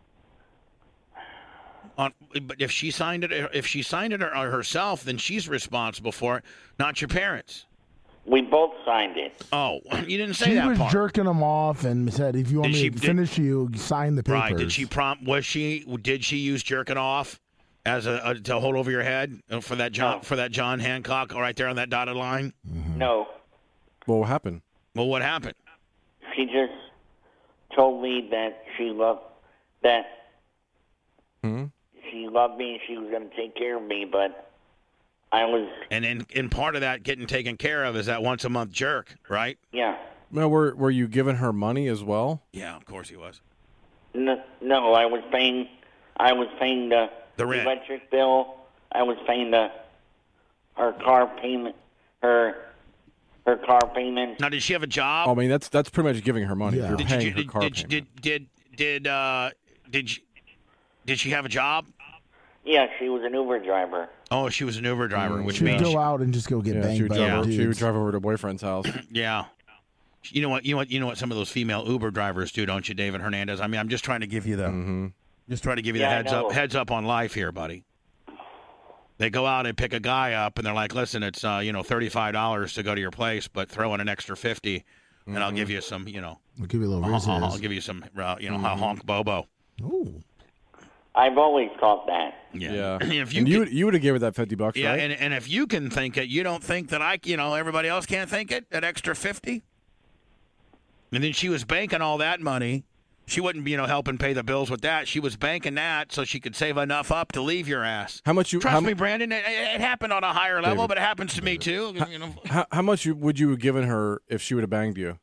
On, but if she signed it, if she signed it herself, then she's responsible for it, not your parents. We both signed it. Oh, you didn't say She that was part. jerking him off and said, "If you want Did me she- to did- finish you, sign the papers." Right? Did she prompt? Was she? Did she use jerking off as a, a to hold over your head for that John No. for that John Hancock right there on that dotted line? No, Well, what happened? Well, what happened? she just told me that she loved that Hmm? she loved me and she was going to take care of me, but I was, And in in part of that getting taken care of is that once a month jerk, right? yeah. Now, were were you giving her money as well? Yeah, of course he was. No, no, I was paying, I was paying the, The rent. electric bill. I was paying the her car payment, her her car payment. Now, did she have a job? I mean, that's that's pretty much giving her money. Yeah. You're did paying you, her did, car did, payment. did did did uh did she, did she have a job? Yeah, she was an Uber driver. Oh, she was an Uber driver, Mm, which She would means go out and just go get yeah, banged she would by drive. Yeah. Over, dudes. she would drive over to boyfriend's house. yeah. You know what? You know what? You know what? Some of those female Uber drivers do, don't you, David Hernandez? I mean, I'm just trying to give you the Mm-hmm. just trying to give you Yeah, the I heads up know. heads up on life here, buddy. They go out and pick a guy up, and they're like, "Listen, it's uh, you know thirty-five dollars to go to your place, but throw in an extra fifty, and I'll give you some, you know, I'll give you a little I'll, riz I'll give you some, uh, you know, Mm-hmm. honk bobo." Ooh. I've always thought that. Yeah. And if you and you, could- you would have given her that fifty bucks, Yeah, right? and, and if you can think it, you don't think that I, you know, everybody else can't think it, that extra fifty? And then she was banking all that money. She wouldn't, you know, helping pay the bills with that. She was banking that so she could save enough up to leave your ass. How much you? Trust how, me, Brandon, it, it happened on a higher level, David. but it happens to me too. You know. how, how much you, would you have given her if she would have banged you?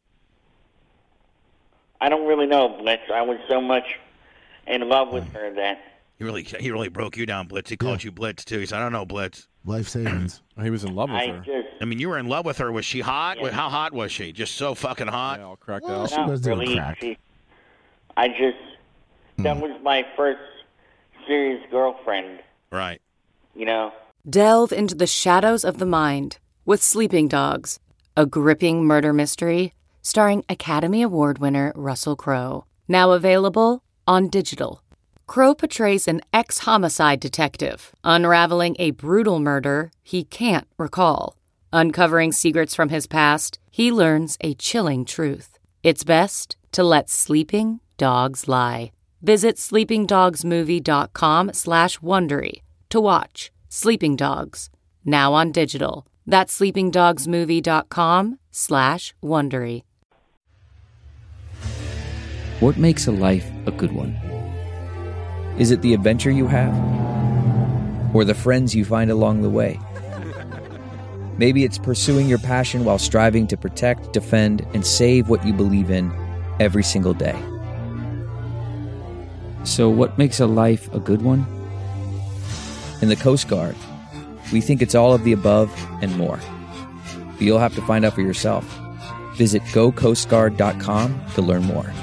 I don't really know, Blitz. I was so much in love with her that He really, he really broke you down, Blitz. He called you Blitz too. He said, "I don't know, Blitz." Life savings. He was in love with I her. just I mean, you were in love with her. Was she hot? Yeah. How hot was she? Just so fucking hot. Yeah, all cracked Well, out. she not was doing really. crack. She, I just that was my first serious girlfriend. Right. You know. Delve into the shadows of the mind with Sleeping Dogs, a gripping murder mystery starring Academy Award winner Russell Crowe. Now available on digital. Crowe portrays an ex-homicide detective unraveling a brutal murder he can't recall. Uncovering secrets from his past, he learns a chilling truth. It's best to let sleeping dogs lie. Visit sleepingdogsmovie.com slash Wondery to watch Sleeping Dogs, now on digital. That's sleepingdogsmovie.com slash Wondery. What makes a life a good one? Is it the adventure you have? Or the friends you find along the way? Maybe it's pursuing your passion while striving to protect, defend, and save what you believe in every single day. So what makes a life a good one? In the Coast Guard, we think it's all of the above and more. But you'll have to find out for yourself. Visit go coast guard dot com to learn more.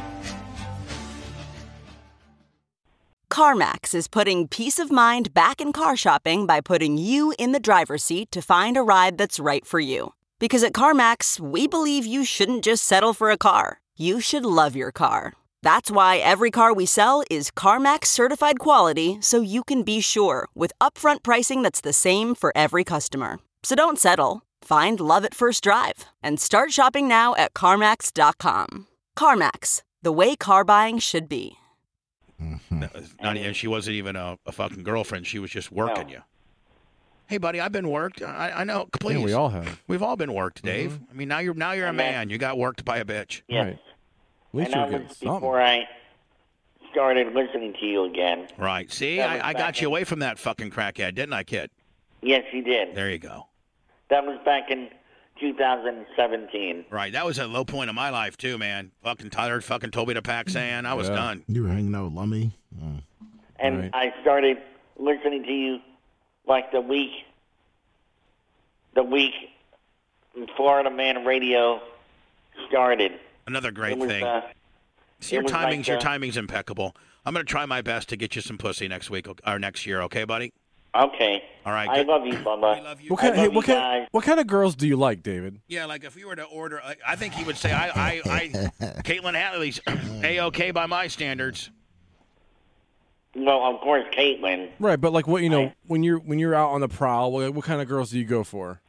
CarMax is putting peace of mind back in car shopping by putting you in the driver's seat to find a ride that's right for you. Because at CarMax, we believe you shouldn't just settle for a car. You should love your car. That's why every car we sell is CarMax certified quality, so you can be sure with upfront pricing that's the same for every customer. So don't settle. Find love at first drive and start shopping now at CarMax dot com. CarMax, the way car buying should be. No, not, and she wasn't even a, a fucking girlfriend. She was just working No. you. Hey, buddy, I've been worked. I, I know. Please. Yeah, we all have. We've all been worked, Dave. Mm-hmm. I mean, now you're now you're a And then- man. You got worked by a bitch. Yes. Right. At least And you're that getting was something. before I started listening to you again. Right. See, That was I, I back got you in- away from that fucking crackhead, didn't I, kid? Yes, you did. There you go. That was back in two thousand seventeen. Right. That was a low point of my life too, man. Fucking Tyler fucking told me to pack sand. I was Yeah. done. You were hanging out with Lummy. Mm. And Right. I started listening to you like the week, the week Florida Man Radio started. Another great It was, thing. uh, See, your it was timing's like, your uh, timing's impeccable. I'm gonna try my best to get you some pussy next week or next year. Okay, buddy? Okay. All right. I good. love you, Bubba. We love you. What kind, I hey, love what, you kind, guys. what kind of girls do you like, David? Yeah, like if you were to order, I, I think he would say, I, I, I Caitlin Hadley's A-okay by my standards. Well, of course, Caitlin. Right, but like what you know, I- when you're when you're out on the prowl, what, what kind of girls do you go for?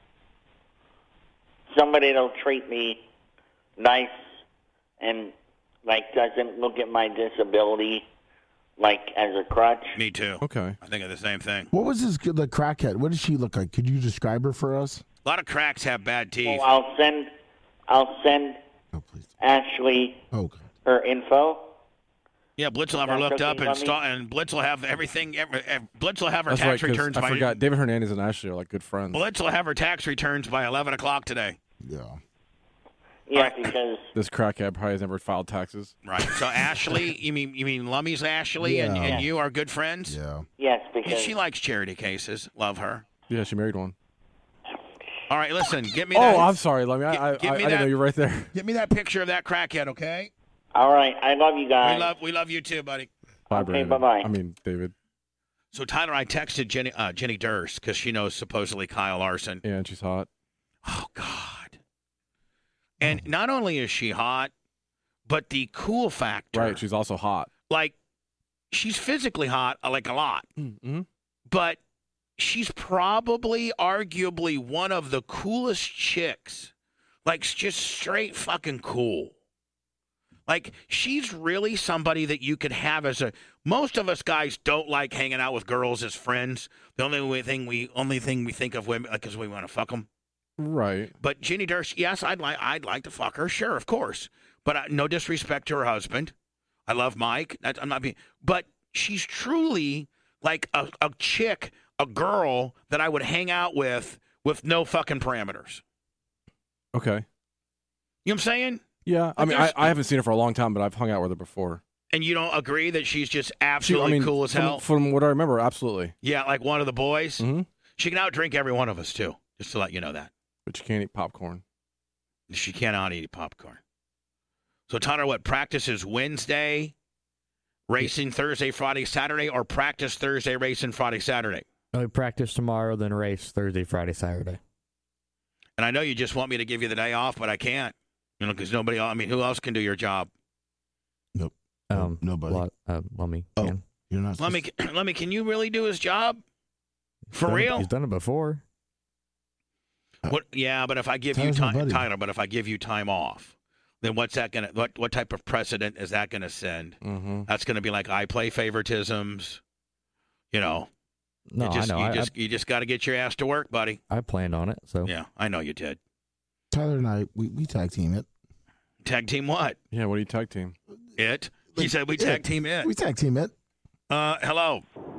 Somebody that'll treat me nice and like doesn't look at my disability like as a crutch. Me too. Okay. I think of the same thing. What was this? The crackhead. What does she look like? Could you describe her for us? A lot of cracks have bad teeth. Well, I'll send, I'll send Oh, please. Ashley Oh, God. her info. Yeah, Blitz will have her That's looked up okay, and, Lummy? sta- and Blitz will have everything. Every, ev- Blitz will have her That's right. tax 'cause returns I by. forgot. David Hernandez and Ashley are like good friends. Blitz will have her tax returns by eleven o'clock today. Yeah. Yeah, Right. because This crackhead probably has never filed taxes. Right. So Ashley, you mean you mean Lummy's Ashley, and, Yeah. and you are good friends. Yeah. yes, And because she likes charity cases. Love her. Yeah, she married one. All right, listen. Get me. Oh, that, I'm sorry, Lemmy. I, Gi- I, I, give me I didn't that- know you were right there. Get me that picture of that crackhead, okay? all right, I love you guys. We love we love you too, buddy. Bye, Okay, Brandon. bye-bye. I mean, David. So Tyler, I texted Jenny uh, Jenny Durst because she knows supposedly Kyle Larson. Yeah, and she's hot. Oh God. And not only is she hot, but the cool factor. Right, she's also hot. Like, she's physically hot, uh, like a lot, Mm-hmm. but she's probably, arguably, one of the coolest chicks. Like, just straight fucking cool. Like, she's really somebody that you could have as a. Most of us guys don't like hanging out with girls as friends. The only thing we only thing we think of women because we want to fuck them. Right. But Jeannie Durst, yes, I'd like I'd like to fuck her, sure, of course. But uh, no disrespect to her husband. I love Mike. I, I'm not being. But she's truly like a, a chick, a girl that I would hang out with with no fucking parameters. Okay. You know what I'm saying? Yeah. I Like mean, I, I haven't seen her for a long time, but I've hung out with her before. And you don't agree that she's just She, absolutely I mean, cool as from, hell? From what I remember, absolutely. Yeah, like one of the boys. Mm-hmm. She can outdrink every one of us, too, just to let you know that. But you can't eat popcorn. She cannot eat popcorn. So, Tyler, what, practice is Wednesday, racing Thursday, Friday, Saturday, or practice Thursday, racing Friday, Saturday? We practice tomorrow, then race Thursday, Friday, Saturday. And I know you just want me to give you the day off, but I can't. You know, because nobody else, I mean, who else can do your job? Nope. Um, Nobody. Lot, uh, Lummy. Oh, can. you're not. Let me, let me, can you really do his job? For He's done it- real? He's done it before. What? Yeah, but if I give you Tyler's my time, buddy. Tyler, but if I give you time off, then what's that gonna? What what type of precedent is that gonna send? Mm-hmm. That's gonna be like I play favoritisms. You know. No, you just, I know. You I, just you just got to get your ass to work, buddy. I, I planned on it, so Yeah, I know you did. Tyler and I, we, we tag team it. Tag team what? Yeah, what do you tag team? It. He Like, said we it. tag team it. We tag team it. Uh, hello.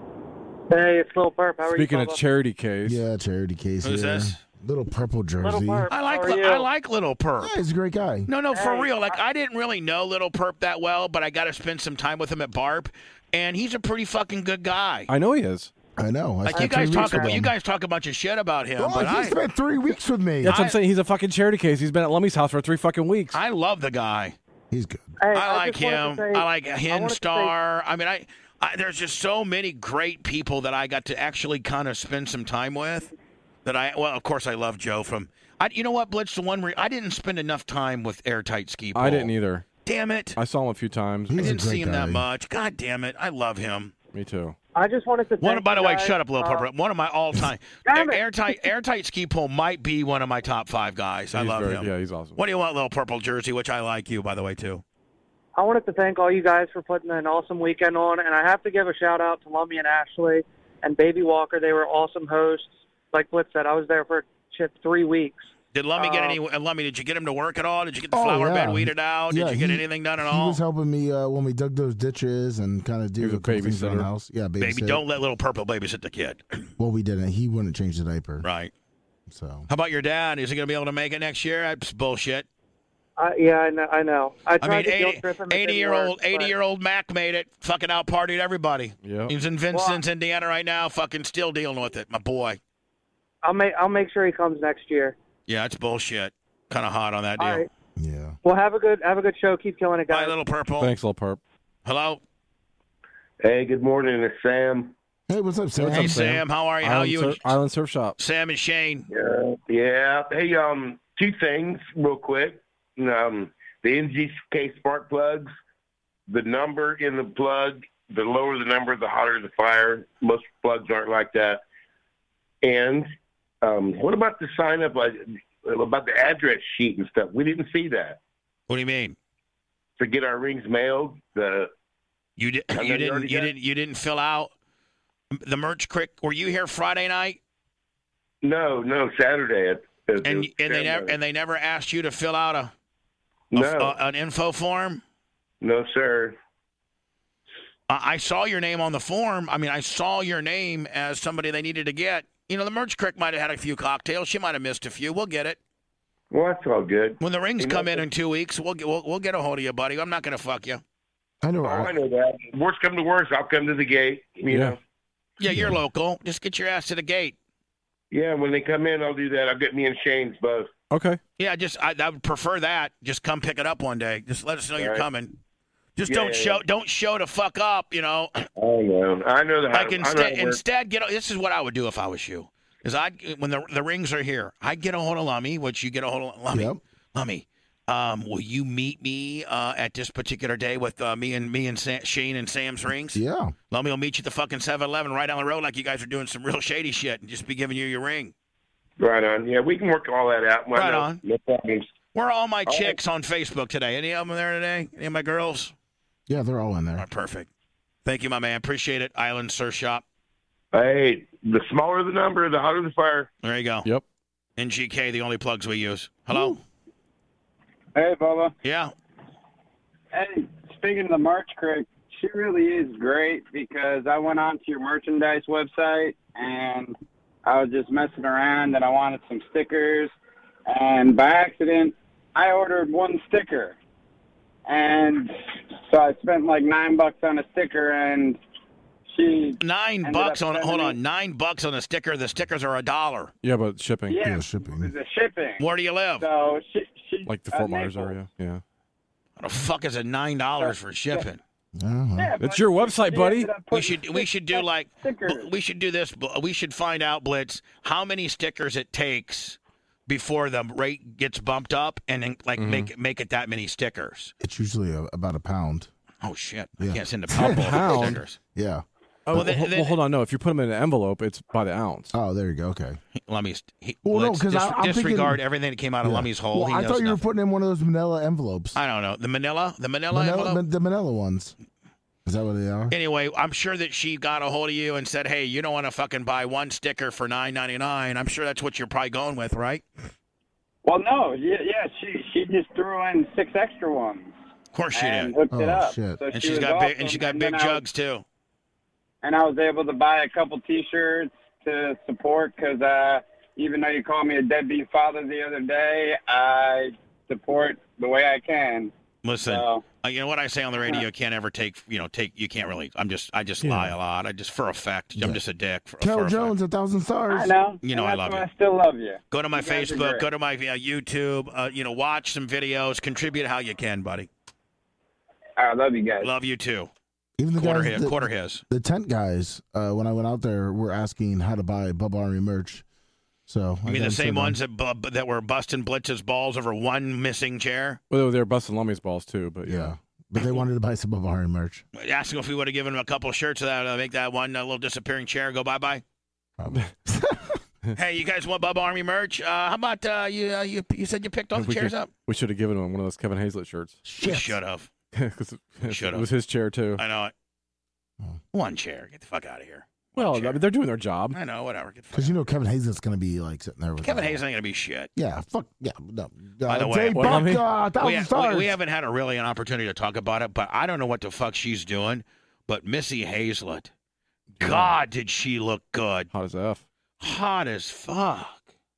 Hey, it's Lil Perp. How are Speaking you? of Bubba? charity case. Yeah, charity case Who's here. this? Little purple jersey. Little Perp. I like How are li- you? I like Little Perp. Yeah, he's a great guy. No, no, for Hey, real. Like I didn't really know Little Perp that well, but I got to spend some time with him at Barb, and he's a pretty fucking good guy. I know he is. I know. I Like you spent guys three talk weeks with about, him. you guys talk a bunch of shit about him, Oh, but he I, spent three weeks with me. That's what I- I'm saying. He's a fucking charity case. He's been at Lummy's house for three fucking weeks. I love the guy. He's good. Hey, I like just wanted to him. say- I like I Hen wanted to Star. I mean, I, I there's just so many great people that I got to actually kind of spend some time with. That I well, of course, I love Joe from. I, you know what, Blitz? The one where I didn't spend enough time with Airtight Ski Pole. I didn't either. Damn it! I saw him a few times. He's I a didn't great see him guy. that much. God damn it! I love him. Me too. I just wanted to. One, thank by the you way, guys. shut up, Little Uh, Purple. One of my all-time Damn it. Airtight Airtight Ski Pole might be one of my top five guys. I He's love very- him. Yeah, he's awesome. What do you want, Little Purple Jersey? Which I like you, by the way, too. I wanted to thank all you guys for putting an awesome weekend on, and I have to give a shout out to Lummy and Ashley and Baby Walker. They were awesome hosts. Like Blitz said, I was there for shit three weeks. Did Lummy get Um, any? uh, Lummy, did you get him to work at all? Did you get the Oh, flower yeah. bed weeded out? Did Yeah, you get he- anything done at He all? was helping me uh, when we dug those ditches and kind of He do was a a couple things around babysitter. the house. Yeah, babysit. Baby, don't let Little Purple babysit the kid. Well, we didn't. He wouldn't change the diaper. Right. So How about your dad? Is he going to be able to make it next year? That's bullshit. Uh, yeah, I know. I know. I I tried mean, to guilt eighty, trip him. it didn't eighty year old, work, but- eighty year old Mac made it. Fucking out partied everybody. Yeah. He's in Vincent, Indiana right now. Fucking still dealing with it, my boy. I'll make. I'll make sure he comes next year. Yeah, it's bullshit. Kind of hot on that deal. All right. yeah. Well, have a good. Have a good show. Keep killing it, guys. Bye, Little Purple. Thanks, Little Perp. Hello. Hey, good morning. It's Sam. Hey, what's up, Sam? Hey, up, Sam? Sam. How are you? How Island, you? Sur- and- Island Surf Shop. Sam and Shane. Yeah. Yeah. Hey, um, two things real quick. Um, the N G K spark plugs, the number in the plug, the lower the number, the hotter the fire. Most plugs aren't like that. And um, what about the sign up, like, about the address sheet and stuff? We didn't see that. What do you mean? To get our rings mailed, the You did. I know You you didn't. already You got- didn't. You didn't fill out the merch crick. Were you here Friday night? no, no, Saturday. At, at And the and they never ceremony. and they never asked you to fill out a, a no, a- an info form. no, sir. Uh, I saw your name on the form. I mean, I saw your name as somebody they needed to get. You know, the merch crick might have had a few cocktails. She might have missed a few. We'll get it Well, that's all good. when the rings You know, come in in two weeks. We'll get we'll, we'll get a hold of you, buddy. I'm not going to fuck you. I know. Oh, I know that. Worst come to worst, I'll come to the gate. You Yeah. know. Yeah, you're local. Just get your ass to the gate. Yeah, when they come in, I'll do that. I'll get me and Shane's both. Okay. Yeah, just I, I would prefer that. Just come pick it up one day. Just let us know you're Right. coming. Just Yeah, don't yeah, show yeah. don't show to fuck up. You know. I know. I know the Like I know how instead, it works. instead, get. This is what I would do if I was you. Is I when the the rings are here, I get a hold of Lummy, which you get a hold of Lummy. Yep. Lummy, um, will you meet me uh, at this particular day with uh, me and me and Sa- Shane and Sam's rings? Yeah. Lummy will meet you at the fucking seven eleven right down the road, like you guys are doing some real shady shit, and just be giving you your ring. Right on. Yeah, we can work all that out. Well, Right no, on. No problems. Where are all my chicks on Facebook today? Any of them there today? Any of my girls? Yeah, they're all in there. All right, perfect. Thank you, my man. Appreciate it. Island Surf Shop. Hey, the smaller the number, the hotter the fire. There you go. Yep. N G K, the only plugs we use. Hello? Hey, Bubba. Yeah. Hey, speaking of the merch crick, she really is great because I went onto your merchandise website and I was just messing around and I wanted some stickers. And by accident, I ordered one sticker. And so I spent like nine bucks on a sticker and she Nine bucks on hold on, nine bucks on a sticker. The stickers are a dollar. Yeah, but shipping. Yeah, Yeah, shipping. the shipping. Where do you live? So she, she Like the uh, Fort Myers Naples. area. Yeah. What the fuck is it nine dollars for shipping? Uh-huh. Yeah, It's but your website, she buddy. ended up We putting should we should do like stickers. we should do this. We should find out, Blitz, how many stickers it takes before the rate gets bumped up, and then like Mm-hmm. make make it that many stickers. It's usually a, about a pound. Oh shit! Yeah. I can't send a pound of Pound? stickers. Yeah. Oh, Well, then- well, then- well, hold on. No, if you put them in an envelope, it's by the ounce. Oh, there you go. Okay. Let me he, Well, no, Blitz, 'cause dis- I- I'm disregard thinking- everything that came out of Yeah. Lummy's hole. Well, he I knows thought you were nothing. putting in one of those manila envelopes. I don't know the Manila, the Manila, Manila, envelope. the Manila ones. Is that what they are? Anyway, I'm sure that she got a hold of you and said, "Hey, you don't want to fucking buy one sticker for nine ninety-nine." I'm sure that's what you're probably going with, right? Well, no, yeah, yeah, she she just threw in six extra ones. Of course she and did. hooked it Oh, up. shit. So And she she's was got big, awesome. and she got And big then I was- jugs too. And I was able to buy a couple T-shirts to support because uh, even though you called me a deadbeat father the other day, I support the way I can. Listen, So, uh, you know what I say on the radio? You can't ever take, you know, take. You can't really. I'm just, I just lie a lot. I just for effect. I'm Yeah. just a dick. For, Carol for effect. Jones, a thousand stars. I know. You know and I that's love why you. I still love you. Go to my You guys are Facebook. great. Go to my uh, YouTube. Uh, you know, watch some videos. Contribute how you can, buddy. I love you guys. Love you too. Even the Quarter guys, his. the, Quarter his. the tent guys, uh, when I went out there, were asking how to buy Bubba Army merch. So You I mean got the same them. ones that bu- that were busting Blitz's balls over one missing chair? Well, they were busting Lummy's balls too, but yeah. Yeah, but they wanted to buy some Bubba Army merch. Ask him if we would have given him a couple of shirts of that, uh, make that one uh, little disappearing chair go bye bye. Probably. Hey, you guys want Bubba Army merch? Uh, how about uh, you, uh, you? You said you picked all the we chairs could- up. We should have given him one of those Kevin Hazlett shirts. We should have. 'Cause it, Should've. it was his chair too. I know it. Oh. One chair. Get the fuck out of here. Well, One chair. I mean, they're doing their job. I know. Whatever. Get the fuck Because you out. know Kevin Hazen's going to be like sitting there with Kevin uh, Hayes ain't gonna be shit. Yeah, fuck yeah. No, By uh, the way, Dave what, Buck, Lummy? uh, thousand We, ha- stars. we, we haven't had a really an opportunity to talk about it, but I don't know what the fuck she's doing. But Missy Hazlett, God, did she look good? Hot as F. Hot as fuck.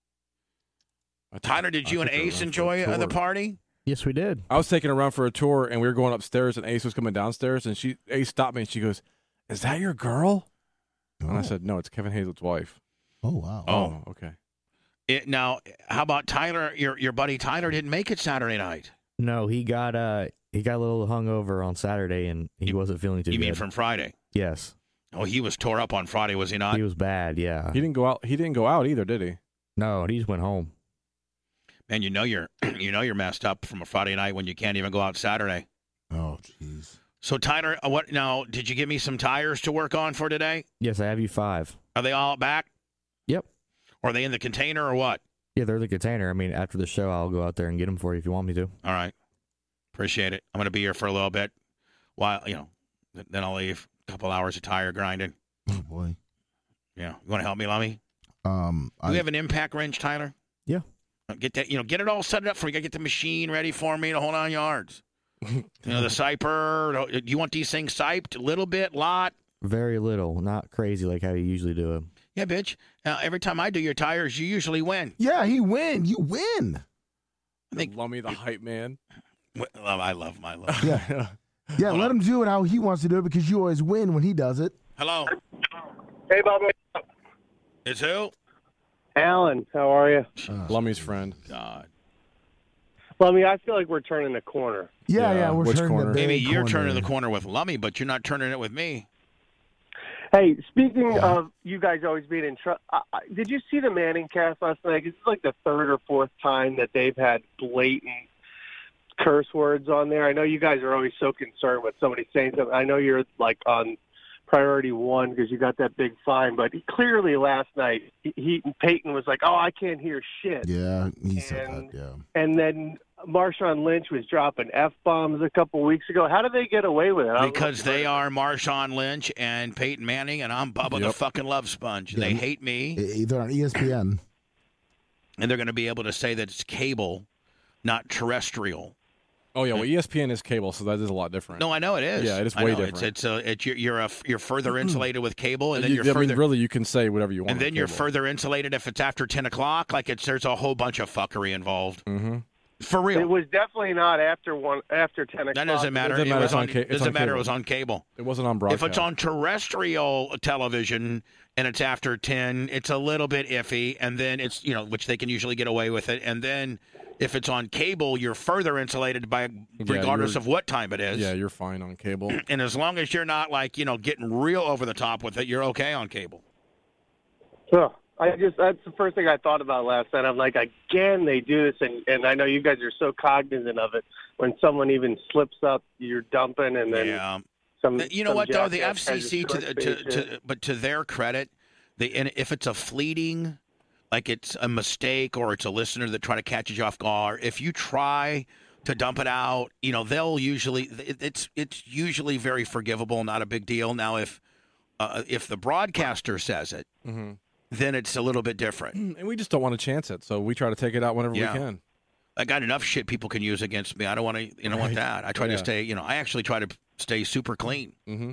I took- Tyler, did I you and took her Ace around for a enjoy uh, the tour. party? Yes, we did. I was taking her around for a tour, and we were going upstairs, and Ace was coming downstairs, and she Ace stopped me, and she goes, "Is that your girl?" And I Oh. said, "No, it's Kevin Hazlett's wife." Oh wow. Oh. okay. It, now, how about Tyler? Your your buddy Tyler didn't make it Saturday night. No, he got uh he got a little hungover on Saturday and he wasn't feeling too You good. mean from Friday? Yes. Oh, he was tore up on Friday, was he not? He was bad, yeah. He didn't go out. He didn't go out either, did he? No, he just went home. Man, you know you're you know you're messed up from a Friday night when you can't even go out Saturday. Oh jeez. So Tyler, uh, what now? Did you give me some tires to work on for today? Yes, I have you five. Are they all back? Yep. Or are they in the container or what? Yeah, they're the container. I mean, after the show, I'll go out there and get them for you if you want me to. All right. Appreciate it. I'm going to be here for a little bit while, you know, th- then I'll leave. A couple hours of tire grinding. Oh boy. Yeah. You want to help me, Lummy? Um, Do I, we have an impact wrench, Tyler? Yeah. Get that, you know, get it all set up for me. Got to get the machine ready for me to hold on yards. You know, the siper. Do you want these things siped? A little bit, lot? Very little, not crazy like how you usually do it. Yeah, bitch. Uh, every time I do your tires, you usually win. yeah, he win. You win. I think Lummy, the hype man. Well, I love my love. Yeah. Yeah, let him do it how he wants to do it because you always win when he does it. Hello. Hey, Bubba. It's who? Alan, how are you? Lummy's friend. God. Well, I mean, I feel like we're turning the corner. Yeah, Yeah, yeah, we're which turning corner? the big Maybe you're corner. turning the corner with Lummy, but you're not turning it with me. Hey, speaking of you guys always being in trouble, did you see the Manning cast last night? It's like the third or fourth time that they've had blatant curse words on there. I know you guys are always so concerned with somebody saying something. I know you're like on priority one because you got that big fine, but clearly last night he, he Peyton was like, "Oh, I can't hear shit." Yeah, he said that. Yeah. And then Marshawn Lynch was dropping F-bombs a couple weeks ago. How did they get away with it? I don't Because know. they are Marshawn Lynch and Peyton Manning, and I'm Bubba the Yep. fucking Love Sponge. Yeah. They hate me, They're on E S P N. and they're going to be able to say that it's cable, not terrestrial. Oh yeah, well E S P N is cable, so that is a lot different. No, I know it is. Yeah, it is I way know. different. It's it's, uh, it's you're you're, a, you're further insulated with cable, and then You- you're I further. mean, really, you can say whatever you want. And then on you're cable. further insulated if it's after ten o'clock. Like it's there's a whole bunch of fuckery involved. Mm-hmm. For real. It was definitely not after one after ten o'clock. That doesn't matter. It It, doesn't matter. was It's on on. ca- it's doesn't on matter. It cable. was on cable. It wasn't on broadcast. If it's on terrestrial television and it's after ten, it's a little bit iffy. And then it's you know which they can usually get away with it. And then if it's on cable, you're further insulated by regardless you're- of what time it is. Yeah, you're fine on cable. And as long as you're not like you know getting real over the top with it, you're okay on cable. Ugh. I just that's the first thing I thought about last night. I'm like, again, they do this, and, and I know you guys are so cognizant of it. When someone even slips up, you're dumping, and then Yeah. some. You know some what though? The jackass F C tries C to, short the- to, space it. to but to their credit, they and if it's a fleeting, like it's a mistake or it's a listener that try to catch you off guard, if you try to dump it out, you know they'll usually it, it's it's usually very forgivable, not a big deal. Now if uh, if the broadcaster says it, Mm-hmm. then it's a little bit different. And we just don't want to chance it, so we try to take it out whenever Yeah. we can. I got enough shit people can use against me. I don't want to, you know, want Right. that. I try Yeah. to stay, you know, I actually try to stay super clean. Mm-hmm.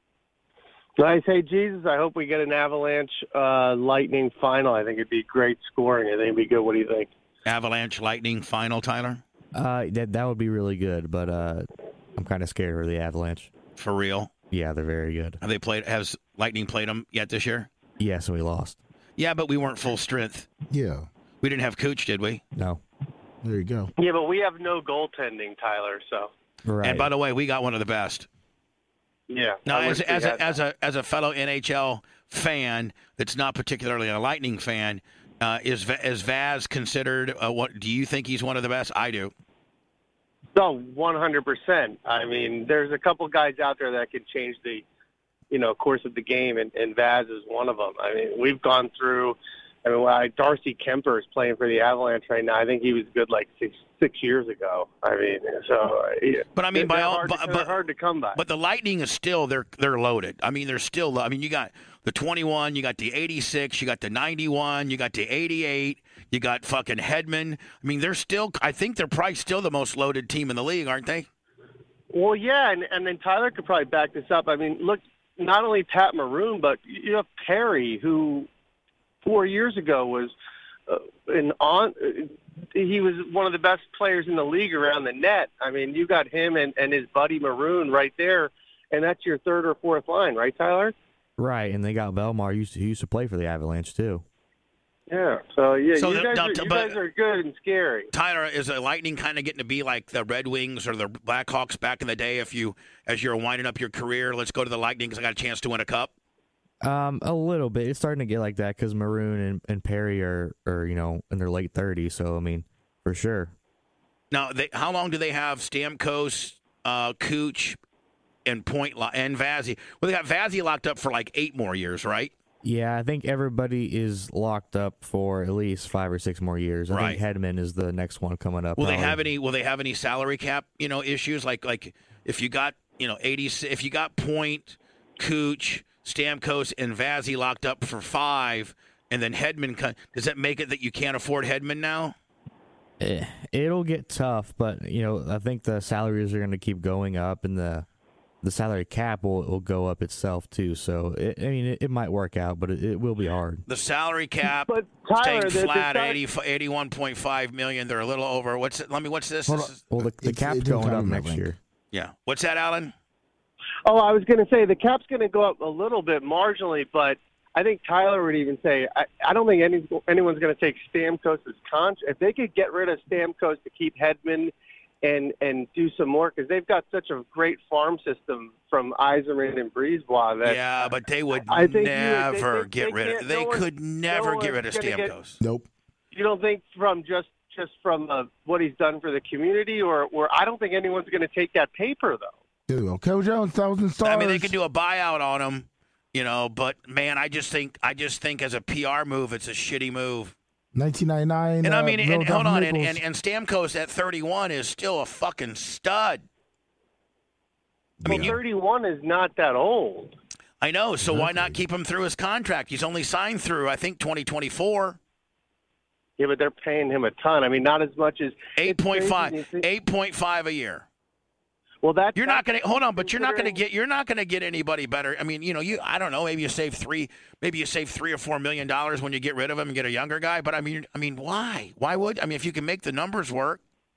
Nice. Hey, Jesus, I hope we get an Avalanche uh, Lightning final. I think it'd be great scoring. I think it'd be good. What do you think? Avalanche Lightning final, Tyler? Uh, that that would be really good, but uh, I'm kind of scared of the Avalanche. For real? Yeah, they're very good. Have they played, has Lightning played them yet this year? Yes, and we lost. Yeah, but we weren't full strength. Yeah. We didn't have Cooch, did we? No. There you go. Yeah, but we have no goaltending, Tyler. So Right. And by the way, we got one of the best. yeah. Now, I as, wish we as, a, had as, a, as a fellow N H L fan that's not particularly a Lightning fan, uh, is, Va- is Vaz considered, uh, what? Do you think he's one of the best? I do. No, one hundred percent. I mean, there's a couple guys out there that could change the, you know, course of the game, and, and Vaz is one of them. I mean, we've gone through. I mean, why Darcy Kemper is playing for the Avalanche right now. I think he was good like six six years ago. I mean, so. Uh, yeah. But I mean, They're by all, hard, but, to, but they're hard to come by. But the Lightning is still they're they're loaded. I mean, they're still. I mean, you got the twenty-one, you got the eighty-six, you got the ninety-one, you got the eighty-eight, you got fucking Hedman. I mean, they're still. I think they're probably still the most loaded team in the league, aren't they? Well, yeah, and, and then Tyler could probably back this up. I mean, look, not only Pat Maroon, but you have Perry, who four years ago was uh, an on. Uh, he was one of the best players in the league around the net. I mean, you got him and, and his buddy Maroon right there, and that's your third or fourth line, right, Tyler? Right, and they got Belmar. He used to, he used to play for the Avalanche too. Yeah. So yeah, So you, the- guys, now, are, t- you but- guys are good and scary. Tyler, is the Lightning kind of getting to be like the Red Wings or the Blackhawks back in the day? If you, as you're winding up your career, let's go to the Lightning because I got a chance to win a cup. Um, a little bit. It's starting to get like that because Maroon and, and Perry are, are you know in their late thirties. So I mean, for sure. Now, they, how long do they have Stamkos, uh, Cooch, and Point lo- and Vazzy? Well, they got Vazzy locked up for like eight more years, right? Yeah, I think everybody is locked up for at least five or six more years. I Right. think Hedman is the next one coming up. Will they probably. have any? Will they have any salary cap, you know, issues? Like, like if you got, you know, eighty, if you got Point, Cooch, Stamkos, and Vazzy locked up for five, and then Hedman, co- does that make it that you can't afford Hedman now? Eh, It'll get tough, but you know, I think the salaries are going to keep going up, and the the salary cap will, will go up itself too. So it, I mean, it, it might work out, but it, it will be hard. The salary cap But Tyler, staying the- the flat, sal- eighty, eighty-one point five million. They're a little over. What's it? Let me. What's this? Hold This on. is- Well, the, the It's- cap's it didn't going come up in my next link. year. yeah. What's that, Alan? Oh, I was going to say the cap's going to go up a little bit marginally, but I think Tyler would even say I, I don't think any, anyone's going to take Stamkos' contract. If they could get rid of Stamkos to keep Hedman and and do some more, because they've got such a great farm system from Eiserman and Brisebois that Yeah, but they would I think you would- they- never they- get they rid of. can't- They no one- could never no get rid of one's gonna get- Stamkos. Nope. you don't think from just just from uh, what he's done for the community, or, or I don't think anyone's going to take that paper though. There we go. Jones, thousand stars. I mean, they could do a buyout on him, you know. But man, I just think, I just think as a P R move, it's a shitty move. nineteen ninety-nine. And uh, I mean, and, Philadelphia hold on, and, Maples. and, and Stamkos at thirty-one is still a fucking stud. I Well, mean, you, thirty-one is not that old. I know, so why not keep him through his contract? He's only signed through, I think, twenty twenty-four. Yeah, but they're paying him a ton. I mean, not as much as eight point five, eight point five a year. Well, that's you're not going to hold on, but you're not going to considering- get you're not going to get anybody better. I mean, you know, you I don't know, maybe you save three, maybe you save three or four million dollars when you get rid of him and get a younger guy. But I mean, I mean, why? Why would I mean if you can make the numbers work?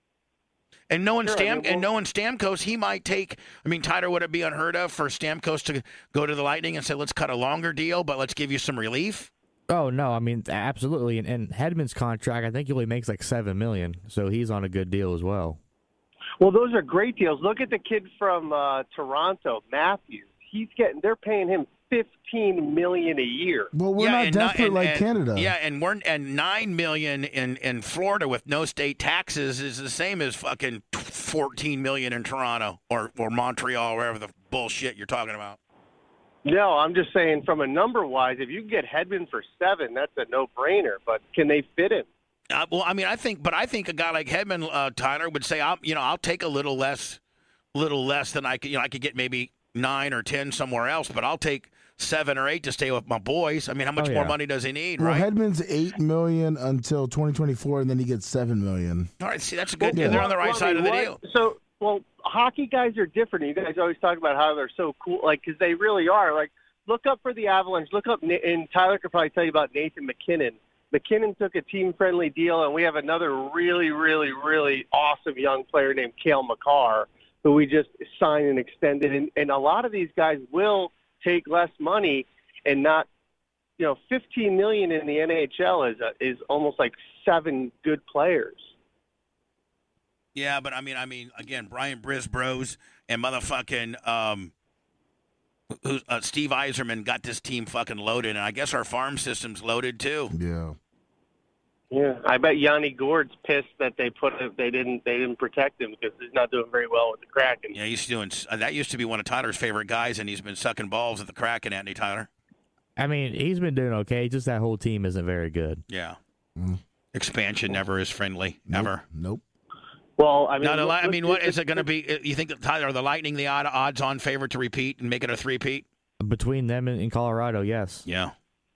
And knowing Sure, I Stam mean, well- and knowing Stamkos, he might take. I mean, Tyler, would it be unheard of for Stamkos to go to the Lightning and say, "Let's cut a longer deal, but let's give you some relief"? Oh no, I mean absolutely. And, and Hedman's contract, I think he only makes like seven million, so he's on a good deal as well. Well, those are great deals. Look at the kid from uh, Toronto, Matthews. He's getting. They're paying him fifteen million a year. Well, we're not and ni- desperate and- like and- Canada. Yeah, and we're and nine million in in Florida with no state taxes is the same as fucking fourteen million in Toronto or or Montreal, or wherever the bullshit you're talking about. No, I'm just saying from a number wise, if you can get Hedman for seven, that's a no brainer. But can they fit him? Uh, well, I mean, I think, but I think a guy like Hedman, uh, Tyler, would say, "I'll, you know, I'll take a little less, little less than I could. You know, I could get maybe nine or ten somewhere else, but I'll take seven or eight to stay with my boys. I mean, how much Oh, more yeah. money does he need, Well, right? Hedman's eight million until twenty twenty-four, and then he gets seven million. All right, see, that's a good. Yeah. They're on the right Well, I side mean, of the what- deal. So, well, hockey guys are different. You guys always talk about how they're so cool, like because they really are. Like, look up for the Avalanche. Look up, Na- and Tyler could probably tell you about Nathan McKinnon. McKinnon took a team-friendly deal, and we have another really, really, really awesome young player named Cale Makar, who we just signed and extended. And, and a lot of these guys will take less money and not, you know, fifteen million in the N H L is a, is almost like seven good players. Yeah, but I mean, I mean, again, Brian Brisbros and motherfucking um, who, uh, Steve Yzerman got this team fucking loaded, and I guess our farm system's loaded too. Yeah. Yeah, I bet Yanni Gord's pissed that they put they didn't they didn't protect him because he's not doing very well with the Kraken. Yeah, he's doing. Uh, that used to be one of Tyler's favorite guys, and he's been sucking balls at the Kraken, hasn't he, Tyler? I mean, he's been doing okay. Just that whole team isn't very good. Yeah. Mm. Expansion never is friendly, ever. Nope. Well, I mean, Now, the, Li- I look- mean, what is it going to be? You think that Tyler, are the Lightning the odd, odds-on favorite to repeat and make it a three-peat? Between them and, and Colorado, yes. Yeah.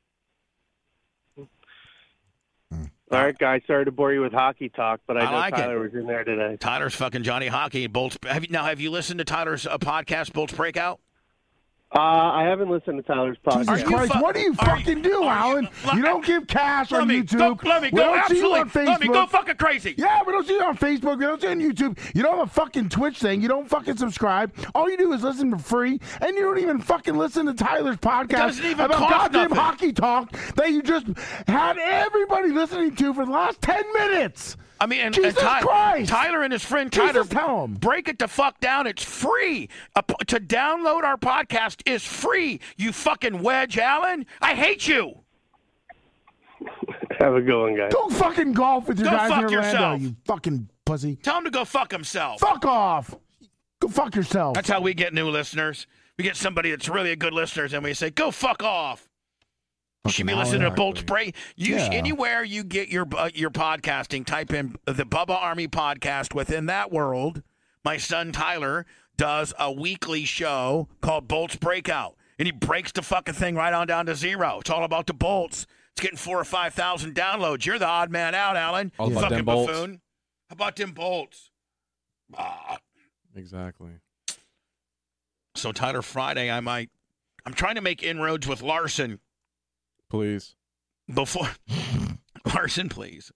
All right, guys. Sorry to bore you with hockey talk, but I, I know like Tyler it. was in there today. Tyler's fucking Johnny Hockey. Bolts. Have you, now, have you listened to Tyler's uh, podcast, Bolts Breakout? Uh, I haven't listened to Tyler's podcast. Jesus Christ, fu- what do you are fucking you- do, are you- Alan? You, let- don't give cash Let on me YouTube. go. Let me We go. don't see you Absolutely. on Facebook. Let me go fucking crazy. Yeah, we don't see you on Facebook. We don't see you on YouTube. You don't have a fucking Twitch thing. You don't fucking subscribe. All you do is listen for free, and you don't even fucking listen to Tyler's podcast doesn't even about cost goddamn nothing. hockey talk that you just had everybody listening to for the last ten minutes. I mean, and, Jesus and Ty- Christ. Tyler and his friend Jesus, Tyler, tell 'em. break it the fuck down. It's free. Uh, p- to download our podcast is free. You fucking wedge, Allen. I hate you. Have a good one, guys. Go fucking golf with your Go guys fuck in Orlando, yourself. you fucking pussy. Tell him to go fuck himself. Fuck off. Go fuck yourself. That's how we get new listeners. We get somebody that's really a good listener, and we say, go fuck off. You should be Fucking listening to Alan. Bolt Spray. You sh- Yeah. anywhere you get your uh, your podcasting, type in the Bubba Army podcast. Within that world, my son Tyler does a weekly show called Bolts Breakout, and he breaks the fucking thing right on down to zero. It's all about the bolts. It's getting four or five thousand downloads. You're the odd man out, Alan. All You about fucking them bolts. buffoon. How about them bolts? Ah. Exactly. So Tyler, Friday, I might. I'm trying to make inroads with Larson. Please. Before Larson, please.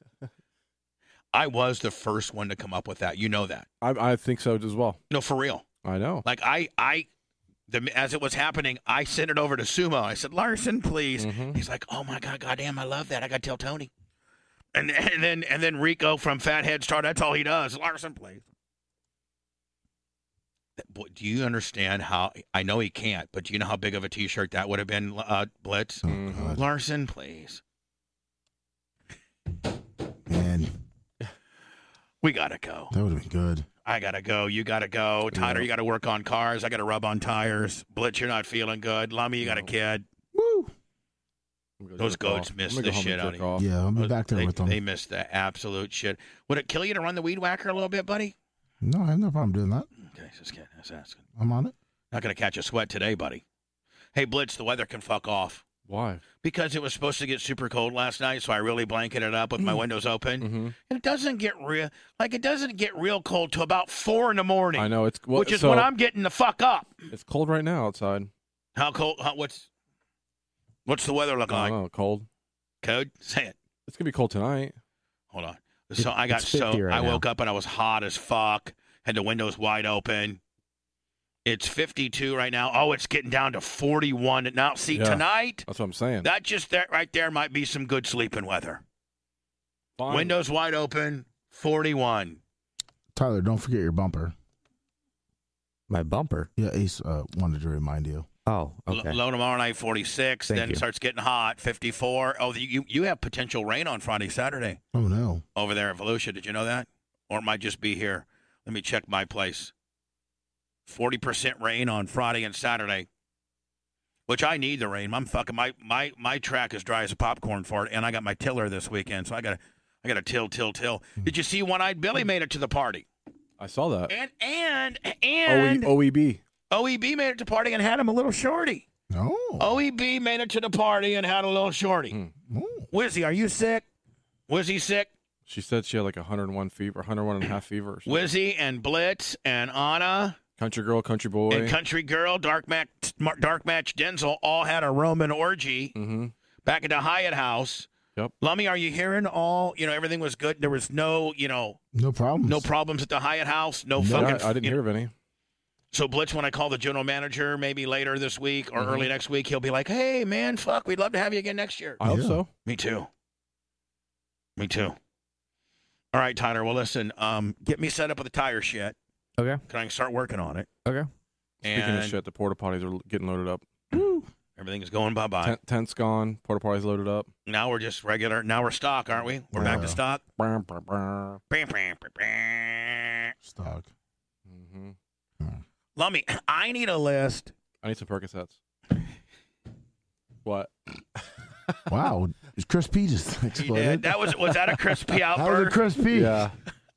I was the first one to come up with that. You know that. I, I think so as well. No, for real. I know. Like I, I, the, as it was happening, I sent it over to Sumo. I said, Larson, please. Mhm. He's like, oh my god, goddamn, I love that. I got to tell Tony. And and then and then Rico from Fathead Star. That's all he does. Larson, please. Boy, do you understand how? I know he can't, but do you know how big of a T-shirt that would have been, uh, Blitz? Oh, God. Larson, please. Man, We gotta go. that would have been good. I gotta go. You gotta go. Tyler, Yeah. you gotta work on cars. I gotta rub on tires. Blitz, you're not feeling good. Lummy, you got a kid. Woo. Those goats missed the shit out of you. Yeah, I'll be back there they, with them. They missed the absolute shit. Would it kill you to run the weed whacker a little bit, buddy? No, I have no problem doing that. Okay, just kidding. Just asking. I'm on it. Not going to catch a sweat today, buddy. Hey, Blitz, the weather can fuck off. Why? Because it was supposed to get super cold last night, so I really blanketed it up with my windows open. Mm-hmm. And it doesn't get real, like it doesn't get real cold till about four in the morning. I know it's well, which is so when I'm getting the fuck up. It's cold right now outside. How cold? How, what's what's the weather looking like? Oh, cold. Code, say it. It's gonna be cold tonight. Hold on. So I got it's so fifty right I woke now. up and I was hot as fuck. Had the windows wide open. It's fifty-two right now. Oh, it's getting down to forty-one now. See, Yeah, tonight, that's what I'm saying. that just that right there might be some good sleeping weather. Fine. Windows wide open, forty-one. Tyler, don't forget your bumper. My bumper. Yeah, Ace uh, wanted to remind you. Oh, okay. L- low tomorrow night, forty-six. Thank then you. it starts getting hot, fifty-four. Oh, you you have potential rain on Friday, Saturday Oh no. over there at Volusia. Did you know that? Or it might just be here. Let me check my place. forty percent rain on Friday and Saturday, which I need the rain. I'm fucking my my my track is dry as a popcorn fart, and I got my tiller this weekend, so I got to I got to till till till. Did you see One-Eyed Billy made it to the party? I saw that. And and and O E B. O E B made it to the party and had him a little shorty. No. O E B made it to the party and had a little shorty. Mm. Oh. Wizzy, are you sick? Wizzy sick? She said she had like one hundred one fever, one hundred one and a half fever. or something. Wizzy and Blitz and Anna Country girl, country boy. and Country Girl, Dark Match, Dark Match Denzel all had a Roman orgy mm-hmm. back at the Hyatt House. Yep. Lummy, are you hearing all? You know, everything was good. There was no, you know, No problems. no problems at the Hyatt House. No, Yeah, fucking. I, I didn't you hear know. of any. So Blitz, when I call the general manager, maybe later this week or Mhm. early next week, he'll be like, "Hey, man, fuck, we'd love to have you again next year." I hope Yeah. so. Me too. Me too. All right, Tyler. Well, listen. Um, get me set up with the tire shit. Okay. Can I start working on it? Okay. Speaking and of shit, the porta potties are getting loaded up. everything is going bye bye. Tent, tent's gone. Porta potties loaded up. Now we're just regular. Now we're stock, aren't we? We're back Yeah. to stock. Brr, brr, brr. Stock. Mhm. Lummy, I need a list. I need some Percocets. What? Wow. Chris P just Yeah, exploded. that was was that a crispy That was a outburst? Chris P. Yeah.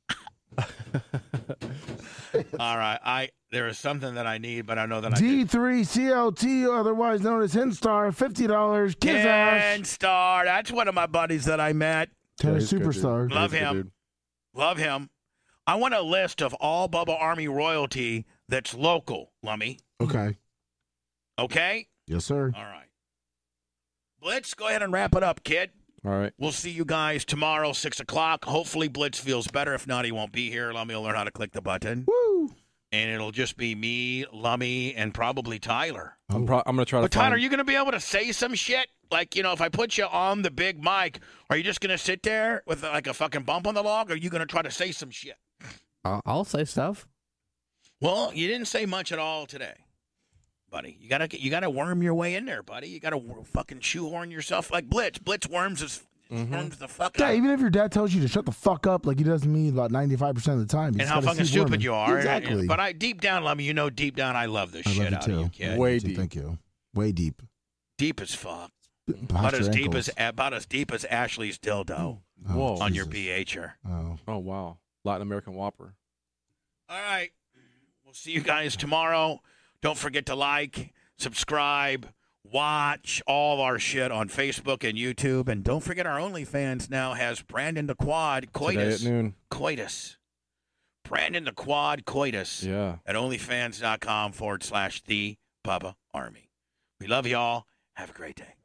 All right, I there is something that I need, but I know that I D three C L T, otherwise known as Hinstar, fifty dollars. Kiss ass. Ken Star. That's one of my buddies that I met. Tennis he's good, dude. superstar. He's Love a good him. dude. Love him. I want a list of all Bubba Army royalty that's local, Lummy. Okay. Okay? Yes, sir. All right. Blitz, go ahead and wrap it up, kid. All right. We'll see you guys tomorrow, six o'clock. Hopefully Blitz feels better. If not, he won't be here. Lummy will learn how to click the button. Woo. And it'll just be me, Lummy, and probably Tyler. I'm, pro- I'm going to try to But Tyler, find... are you going to be able to say some shit? Like, you know, if I put you on the big mic, are you just going to sit there with like a fucking bump on the log? Or are you going to try to say some shit? I'll, I'll say stuff. Well, you didn't say much at all today, buddy. You gotta you gotta worm your way in there, buddy. You gotta fucking shoehorn yourself like Blitz. Blitz worms his Mm-hmm. worms the fuck Yeah, out. even if your dad tells you to shut the fuck up, like he does me about ninety-five percent of the time. you And just how gotta fucking keep stupid worming. you are. Exactly. But I deep down, Lummy, you know deep down I love this I shit love out you of you, too. kid. Way Thank you, deep. Thank you. Way deep. Deep as fuck. Past About your as deep ankles. as about as deep as Ashley's dildo Oh, Whoa. on your Jesus. BHer. Oh. Oh, wow. Latin American Whopper. All right. We'll see you guys tomorrow. Don't forget to like, subscribe, watch all of our shit on Facebook and YouTube. And don't forget our OnlyFans now has Brandon the Quad Coitus. Today at noon. Coitus. Brandon the Quad Coitus Yeah. at onlyfans.com forward slash the Bubba Army. We love y'all. Have a great day.